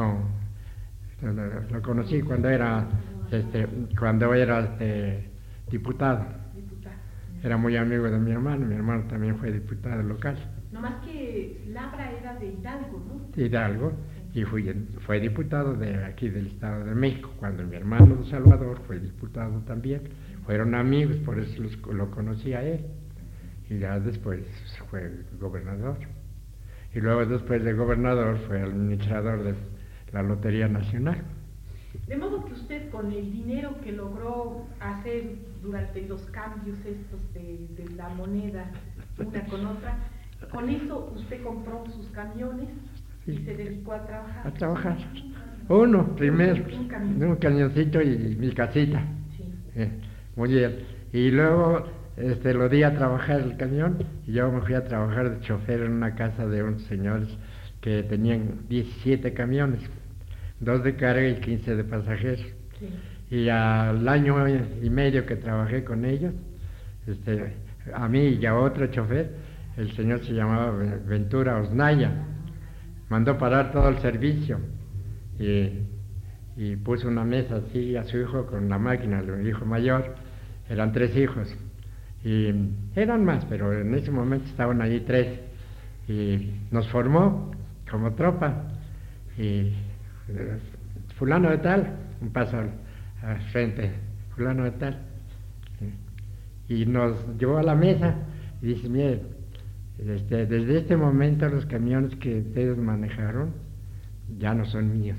no, lo, lo conocí cuando era, este, cuando era este, diputado. Diputado. Era muy amigo de mi hermano, mi hermano también fue diputado local. No más que Labra era de Hidalgo, ¿no? De Hidalgo, y fui, fue diputado de aquí del Estado de México, cuando mi hermano de Salvador fue diputado también. Fueron amigos, por eso los, lo conocí a él. Y ya después fue gobernador. Y luego después de gobernador fue administrador de la Lotería Nacional. De modo que usted con el dinero que logró hacer durante los cambios estos de, de la moneda una con otra, con eso usted compró sus camiones y Sí. se dedicó a trabajar. A trabajar. Uno, primero, Un camión. un cañoncito y mi casita. Sí. Eh, muy bien. Y luego este, lo di a trabajar el camión y yo me fui a trabajar de chofer en una casa de unos señores que tenían diecisiete camiones, dos de carga y quince de pasajeros. Sí. Y al año y medio que trabajé con ellos, este, a mí y a otro chofer, el señor se llamaba Ventura Osnaya, mandó parar todo el servicio y, y puso una mesa así a su hijo con la máquina, el hijo mayor, eran tres hijos, y eran más, pero en ese momento estaban allí tres, y nos formó como tropa, y eh, fulano de tal, un paso al, al frente, fulano de tal, y nos llevó a la mesa y dice, mire, este, desde este momento los camiones que ustedes manejaron ya no son míos.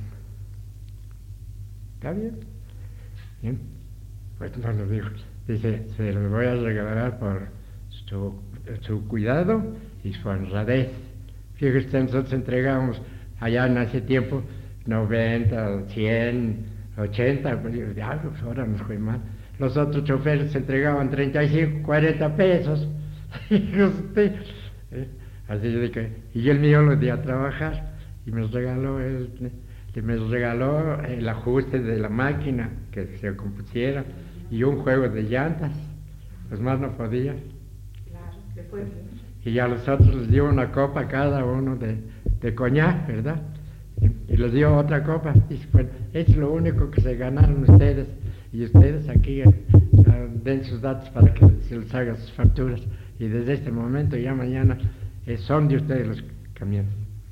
¿Está bien? Bien. Pues no lo dijo. Dice, se los voy a regalar por su, su cuidado y su honradez. Fíjese, nosotros entregamos allá en ese tiempo noventa, cien, ochenta, pues, ya, pues ahora nos fue mal. Los otros choferes entregaban treinta y cinco, cuarenta pesos. Usted, ¿eh? Así de que, y el mío lo di a trabajar y me regaló el, me regaló el ajuste de la máquina que se compusiera y un juego de llantas, pues más no podía. Claro, le fue bien. Y a los otros les dio una copa cada uno de, de coñac, ¿verdad? Y, y les dio otra copa. Dice, bueno, es lo único que se ganaron ustedes, y ustedes aquí eh, den sus datos para que se les haga sus facturas. Y desde este momento, ya mañana, eh, son de ustedes los camiones.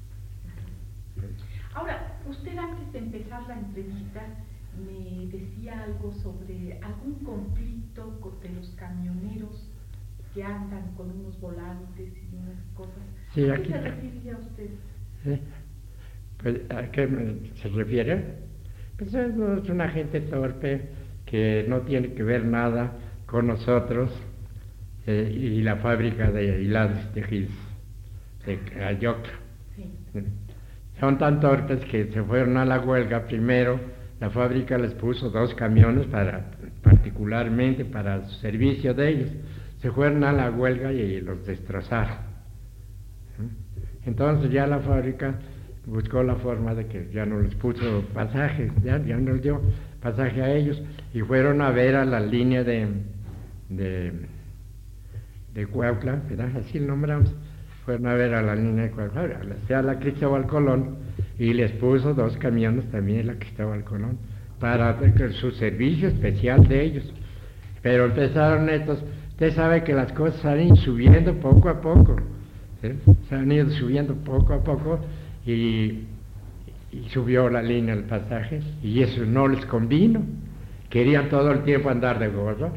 Ahora, usted antes de empezar la entrevista me decía algo sobre algún conflicto con- de los camioneros que andan con unos volantes y unas cosas. Sí, ¿A aquí- qué se refería usted? ¿Sí? Pues, ¿a qué me- se refiere? Pues es es una gente torpe que no tiene que ver nada con nosotros eh, y la fábrica de hilados y tejidos de Ayocla. Sí. Son tan torpes que se fueron a la huelga primero. La fábrica les puso dos camiones para, particularmente para su servicio de ellos. Se fueron a la huelga y los destrozaron. Entonces ya la fábrica buscó la forma de que ya no les puso pasajes, ya, ya no les dio pasaje a ellos, y fueron a ver a la línea de, de, de Cuautla, ¿verdad? Así lo nombramos. Fueron a ver a la línea de Cuautla, a la Cristóbal Colón, y les puso dos camiones también en la Cristóbal Colón para su servicio especial de ellos. Pero empezaron estos, usted sabe que las cosas han ido subiendo poco a poco, ¿sí? Se han ido subiendo poco a poco, y, y subió la línea el pasaje, y eso no les convino. Querían todo el tiempo andar de gorro,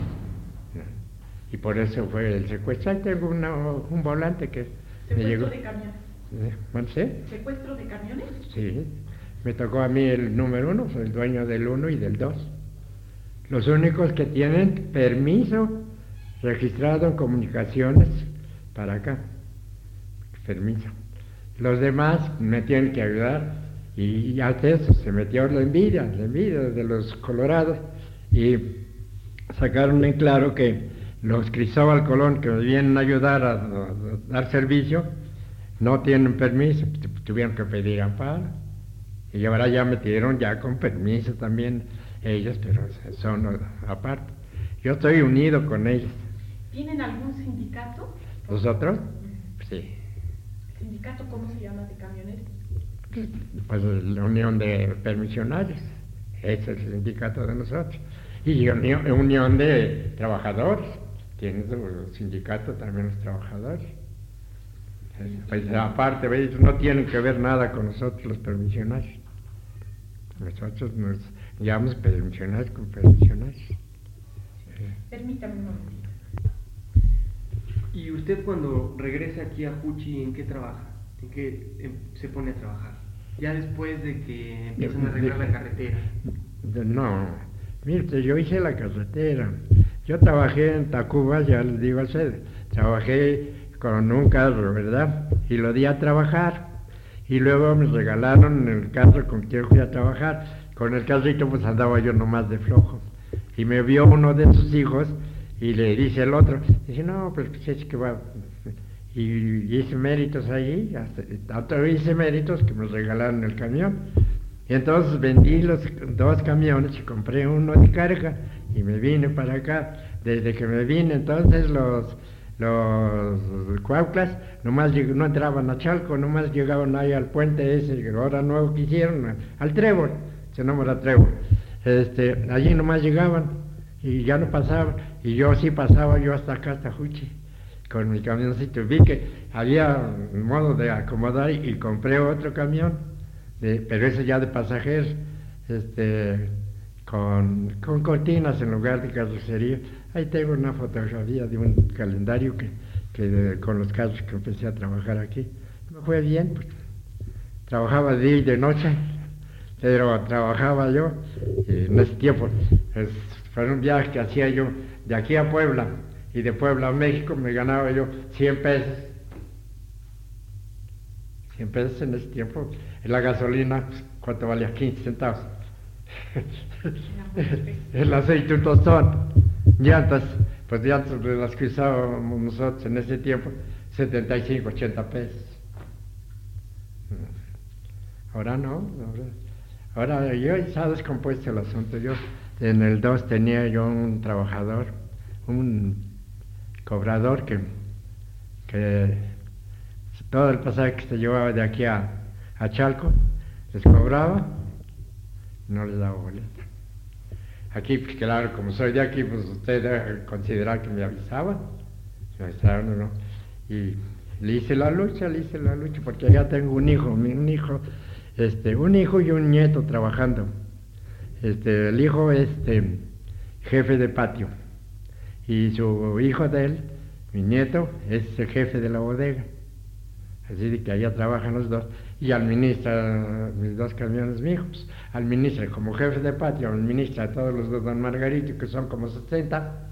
y por eso fue el secuestro. Ahí tengo una, un volante que me llegó. ¿Secuestro de camiones? Eh, ¿bueno, sí? ¿Secuestro de camiones? Sí, me tocó a mí el número uno, soy el dueño del uno y del dos. Los únicos que tienen permiso registrado en comunicaciones para acá. Permiso. Los demás me tienen que ayudar, y hasta eso se metió la envidia, la envidia de los colorados, y sacaron en claro que los Cristóbal Colón que me vienen a ayudar a, a- a dar servicio no tienen permiso, tuvieron que pedir amparo. Y ahora ya metieron ya con permiso también ellos, pero son aparte. Yo estoy unido con ellos. ¿Tienen algún sindicato? ¿Nosotros? Sí. ¿Sindicato cómo se llama de camioneros? Pues la Unión de Permisionarios, ese es el sindicato de nosotros. Y unión, unión de Trabajadores, tiene su sindicato también los trabajadores. Pues aparte, ellos no tienen que ver nada con nosotros los permisionarios. Nosotros nos llamamos permisionarios con permisionarios. Permítame un momentito. ¿Y usted cuando regresa aquí a Juchi, en qué trabaja? ¿En qué em, se pone a trabajar? Ya después de que empiezan a arreglar la carretera. No, mire, yo hice la carretera. Yo trabajé en Tacuba, ya les digo a ustedes, trabajé con un carro, ¿verdad? Y lo di a trabajar. Y luego me regalaron el carro con que yo fui a trabajar. Con el carrito pues andaba yo nomás de flojo. Y me vio uno de sus hijos y le dice el otro, dice, no, pues es que va... Y hice méritos allí, hasta, tanto hice méritos que me regalaron el camión. Y entonces vendí los dos camiones y compré uno de carga y me vine para acá. Desde que me vine entonces los... Los cuauclas nomás lleg- no entraban a Chalco, nomás llegaban ahí al puente ese, que ahora nuevo que hicieron, al Trébol, se nombra Trébol. Este, allí nomás llegaban y ya no pasaban, y yo sí pasaba yo hasta acá, hasta Juchi, con mi camioncito. Vi que había modo de acomodar y, y compré otro camión, de, pero ese ya de pasajeros, este, con, con cortinas en lugar de carrocería. Ahí tengo una fotografía de un calendario que, que de, con los carros que empecé a trabajar aquí. Me fue bien, pues. Trabajaba de día y de noche, pero trabajaba yo y en ese tiempo. Es, fue un viaje que hacía yo de aquí a Puebla y de Puebla a México, me ganaba yo cien pesos. cien pesos en ese tiempo. En la gasolina, ¿cuánto valía? quince centavos. El aceite un tostón. Llantas, pues llantas de las que usábamos nosotros en ese tiempo, setenta y cinco, ochenta pesos. Ahora no, ahora, ahora yo se ha descompuesto el asunto. Yo en el dos tenía yo un trabajador, un cobrador que, que todo el pasaje que se llevaba de aquí a, a Chalco, les cobraba, no les daba boleta. Aquí, pues claro, como soy de aquí, pues usted debe considerar que me avisaba, me avisaron o no, y le hice la lucha, le hice la lucha, porque ya tengo un hijo, un hijo, este, un hijo y un nieto trabajando. Este, el hijo es este, jefe de patio, y su hijo de él, mi nieto, es el jefe de la bodega. Así de que allá trabajan los dos, y administra mis dos camiones míos, administra como jefe de patio, administra a todos los de Don Margarito, que son como sesenta.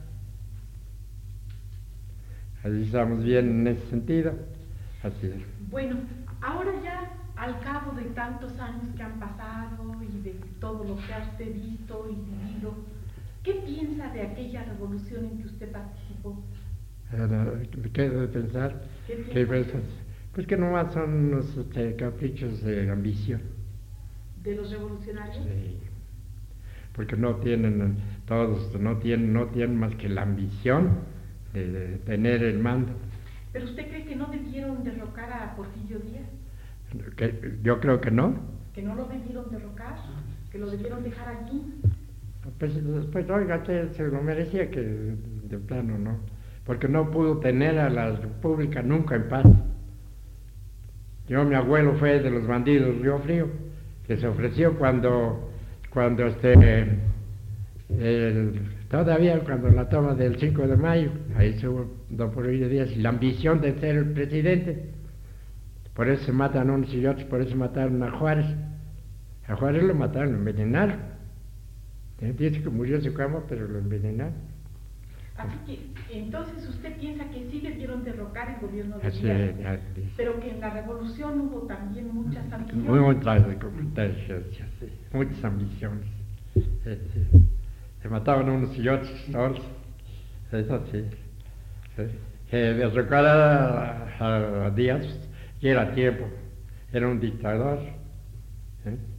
Así estamos bien en ese sentido. Así es. Bueno, ahora ya al cabo de tantos años que han pasado y de todo lo que ha usted visto y vivido, ¿qué piensa de aquella revolución en que usted participó? ¿Qué debe pensar? ¿Qué ¿Qué piensa? piensas? Pues que nomás son unos este, caprichos de ambición. ¿De los revolucionarios? Sí. Porque no tienen, todos no tienen, no tienen más que la ambición de, de tener el mando. ¿Pero usted cree que no debieron derrocar a Porfirio Díaz? Que, yo creo que no. ¿Que no lo debieron derrocar? ¿Que lo debieron dejar allí? Pues, pues oiga, se, se lo merecía que de plano no. Porque no pudo tener a la República nunca en paz. Yo, mi abuelo fue de los bandidos Río Frío, que se ofreció cuando, cuando este, el, todavía cuando la toma del cinco de mayo, ahí estuvo don Porfirio Díaz, y la ambición de ser el presidente. Por eso se matan unos y otros, por eso mataron a Juárez. A Juárez lo mataron, lo envenenaron. Dice que murió en su cama, pero lo envenenaron. Así que, entonces usted piensa que sí debieron derrocar el gobierno de Así Díaz, es, así es. pero que en la revolución hubo también muchas ambiciones. Muy muchas, sí, muchas ambiciones. Sí, sí. Se mataban unos y otros, otros. Eso sí. Sí. Eh, derrocar a, a, a Díaz, y era tiempo. Era un dictador. ¿eh?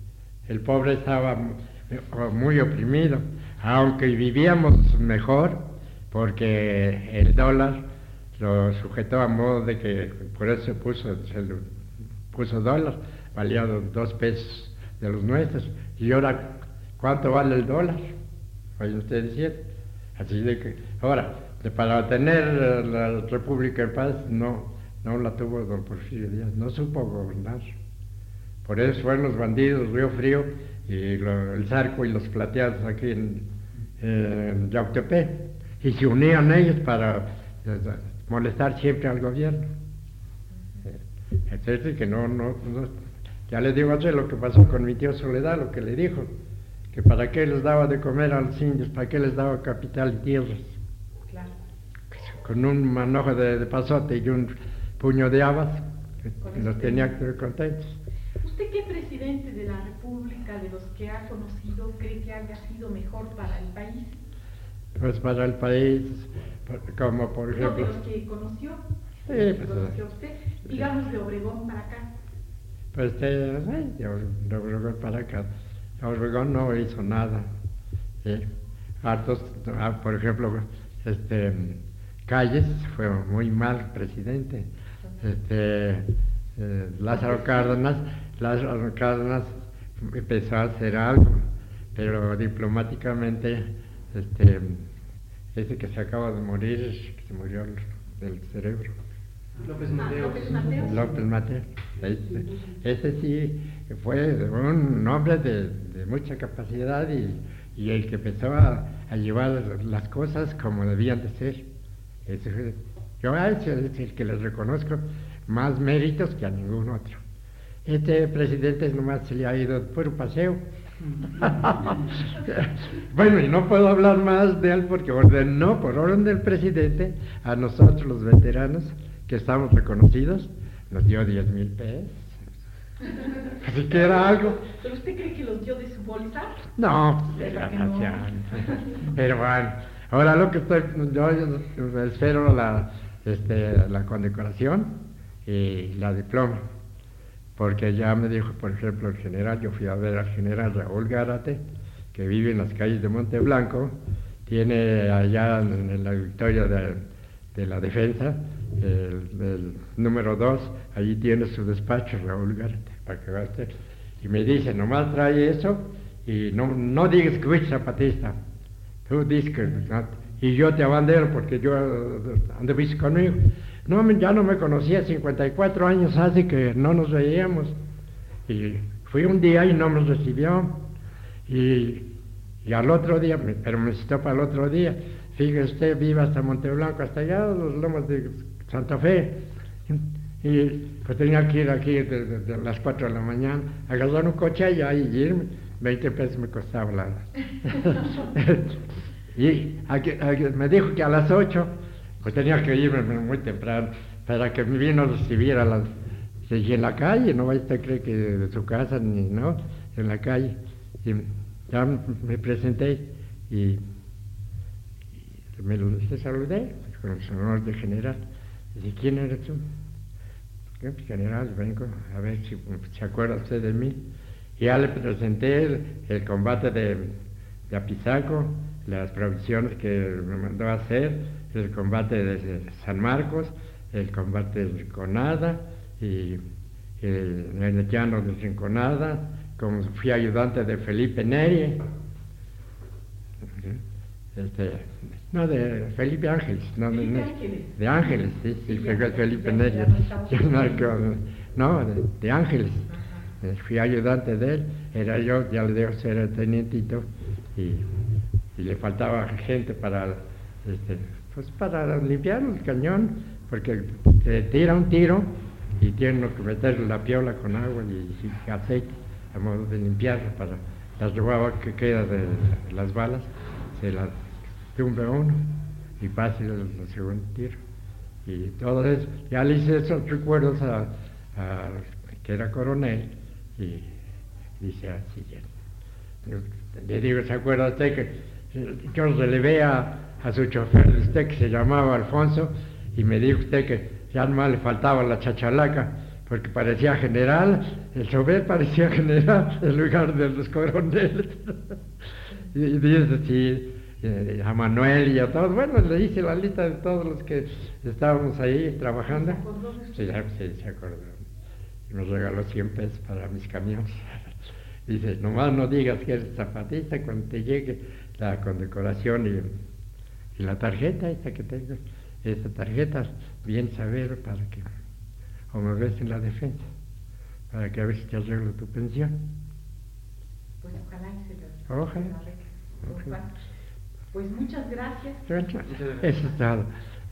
el pobre estaba muy oprimido, aunque vivíamos mejor, porque el dólar lo sujetó a modo de que, por eso se puso, se puso dólar, valía dos pesos de los nuestros, y ahora, ¿cuánto vale el dólar? Oye, usted decía, así de que, ahora, para tener la República en paz, no, no la tuvo don Porfirio Díaz, no supo gobernar. Por eso fueron los bandidos, Río Frío, y lo, el Zarco y los plateados aquí en, en Yautepec, y se unían ellos para eh, molestar siempre al gobierno. Entonces, que no, no, no, ya les digo hacer lo que pasó con mi tío Soledad, lo que le dijo, que para qué les daba de comer a los indios, para qué les daba capital y tierras. Claro. Con un manojo de, de pasote y un puño de habas, que los tenía contentos. ¿Usted qué presidente de la República, de los que ha conocido, cree que haya sido mejor para el país? Pues para el país, como por ejemplo... No, de los que conoció, sí, de los pues, que conoció usted, digamos de Obregón para acá. Pues de, de Obregón para acá. Obregón no hizo nada. ¿Sí? Hartos, por ejemplo, este, Calles fue muy mal presidente. Este, eh, Lázaro Cárdenas, Lázaro Cárdenas empezó a hacer algo, pero diplomáticamente, este, ese que se acaba de morir, que se murió del cerebro. López Mateos. Ah, López Mateos. López Mateos. Ese, ese sí fue un hombre de, de mucha capacidad y, y el que empezó a, a llevar las cosas como debían de ser. Ese, yo a ese es el que les reconozco más méritos que a ningún otro. Este presidente nomás se le ha ido puro paseo. Bueno, y no puedo hablar más de él porque ordenó, por orden del presidente, a nosotros los veteranos, que estamos reconocidos, nos dio diez mil pesos. Así que era algo. ¿Pero usted cree que los dio de su bolsa? No, ¿Verdad que no? Pero bueno, ahora lo que estoy, yo espero la, este, la condecoración y la diploma, porque ya me dijo, por ejemplo, el general, yo fui a ver al general Raúl Gárate, que vive en las calles de Monte Blanco, tiene allá en, en la victoria de, de la defensa, el, el número dos, allí tiene su despacho Raúl Gárate, para que vea usted. Y me dice, nomás trae eso y no, no digas que fuiste zapatista, tú dices que no, y yo te abandero porque yo anduviste conmigo. No, ya no me conocía, cincuenta y cuatro años hace que no nos veíamos. Y fui un día y no me recibió. Y, y al otro día, pero me citó para el otro día. Fíjese usted, vive hasta Monteblanco, hasta allá, los lomas de Santa Fe. Y pues tenía que ir aquí desde de, de las cuatro de la mañana, agarrar un coche allá y irme. veinte pesos me costaba la... Y aquí, aquí, me dijo que a las ocho, pues tenía que irme muy temprano, para que me vino a recibir a las... Y en la calle, no vaya usted a creer que de su casa, ni no, en la calle. Y ya me presenté y, y me lo le saludé con el honor de general. Y dije, ¿quién eres tú? ¿Qué? General, vengo a ver si se acuerda usted de mí. Y ya le presenté el, el combate de, de Apizaco, las provisiones que me mandó a hacer, el combate de San Marcos, el combate de Rinconada, y el, el llano de Rinconada, como fui ayudante de Felipe Neri, este, no, de Felipe Ángeles, no, de, Felipe no, Ángeles. de Ángeles, sí, sí, Sí, fue ya, Felipe ya, Neri, ya no estamos no, de, de Ángeles. Ajá. Fui ayudante de él, era yo, ya le dejo ser el tenientito, y, y le faltaba gente para, este, pues para limpiar el cañón, porque te tira un tiro y tiene que meterle la piola con agua y, y aceite a modo de limpiarlo para la robaba que queda de las balas, se la tumba uno y pasa el, el segundo tiro. Y todo eso, ya le hice esos recuerdos a, a que era coronel. Y dice así, le digo, ¿se acuerda usted que yo relevé a, a su chofer de usted que se llamaba Alfonso y me dijo usted que ya nomás le faltaba la chachalaca porque parecía general, el chofer parecía general en lugar de los coroneles. y, y dice, sí, eh, a Manuel y a todos, bueno, le hice la lista de todos los que estábamos ahí trabajando. Sí, sí, se acordó. Y me regaló cien pesos para mis camiones. Dice, nomás no digas que eres zapatista cuando te llegue la condecoración y, y la tarjeta esta que tengo, esta tarjeta, bien saber para que, o me ves en la defensa, para que a ver si te arreglo tu pensión. Pues ojalá y se lo Ojalá. se lo arregle. Pues muchas gracias. Eso es todo.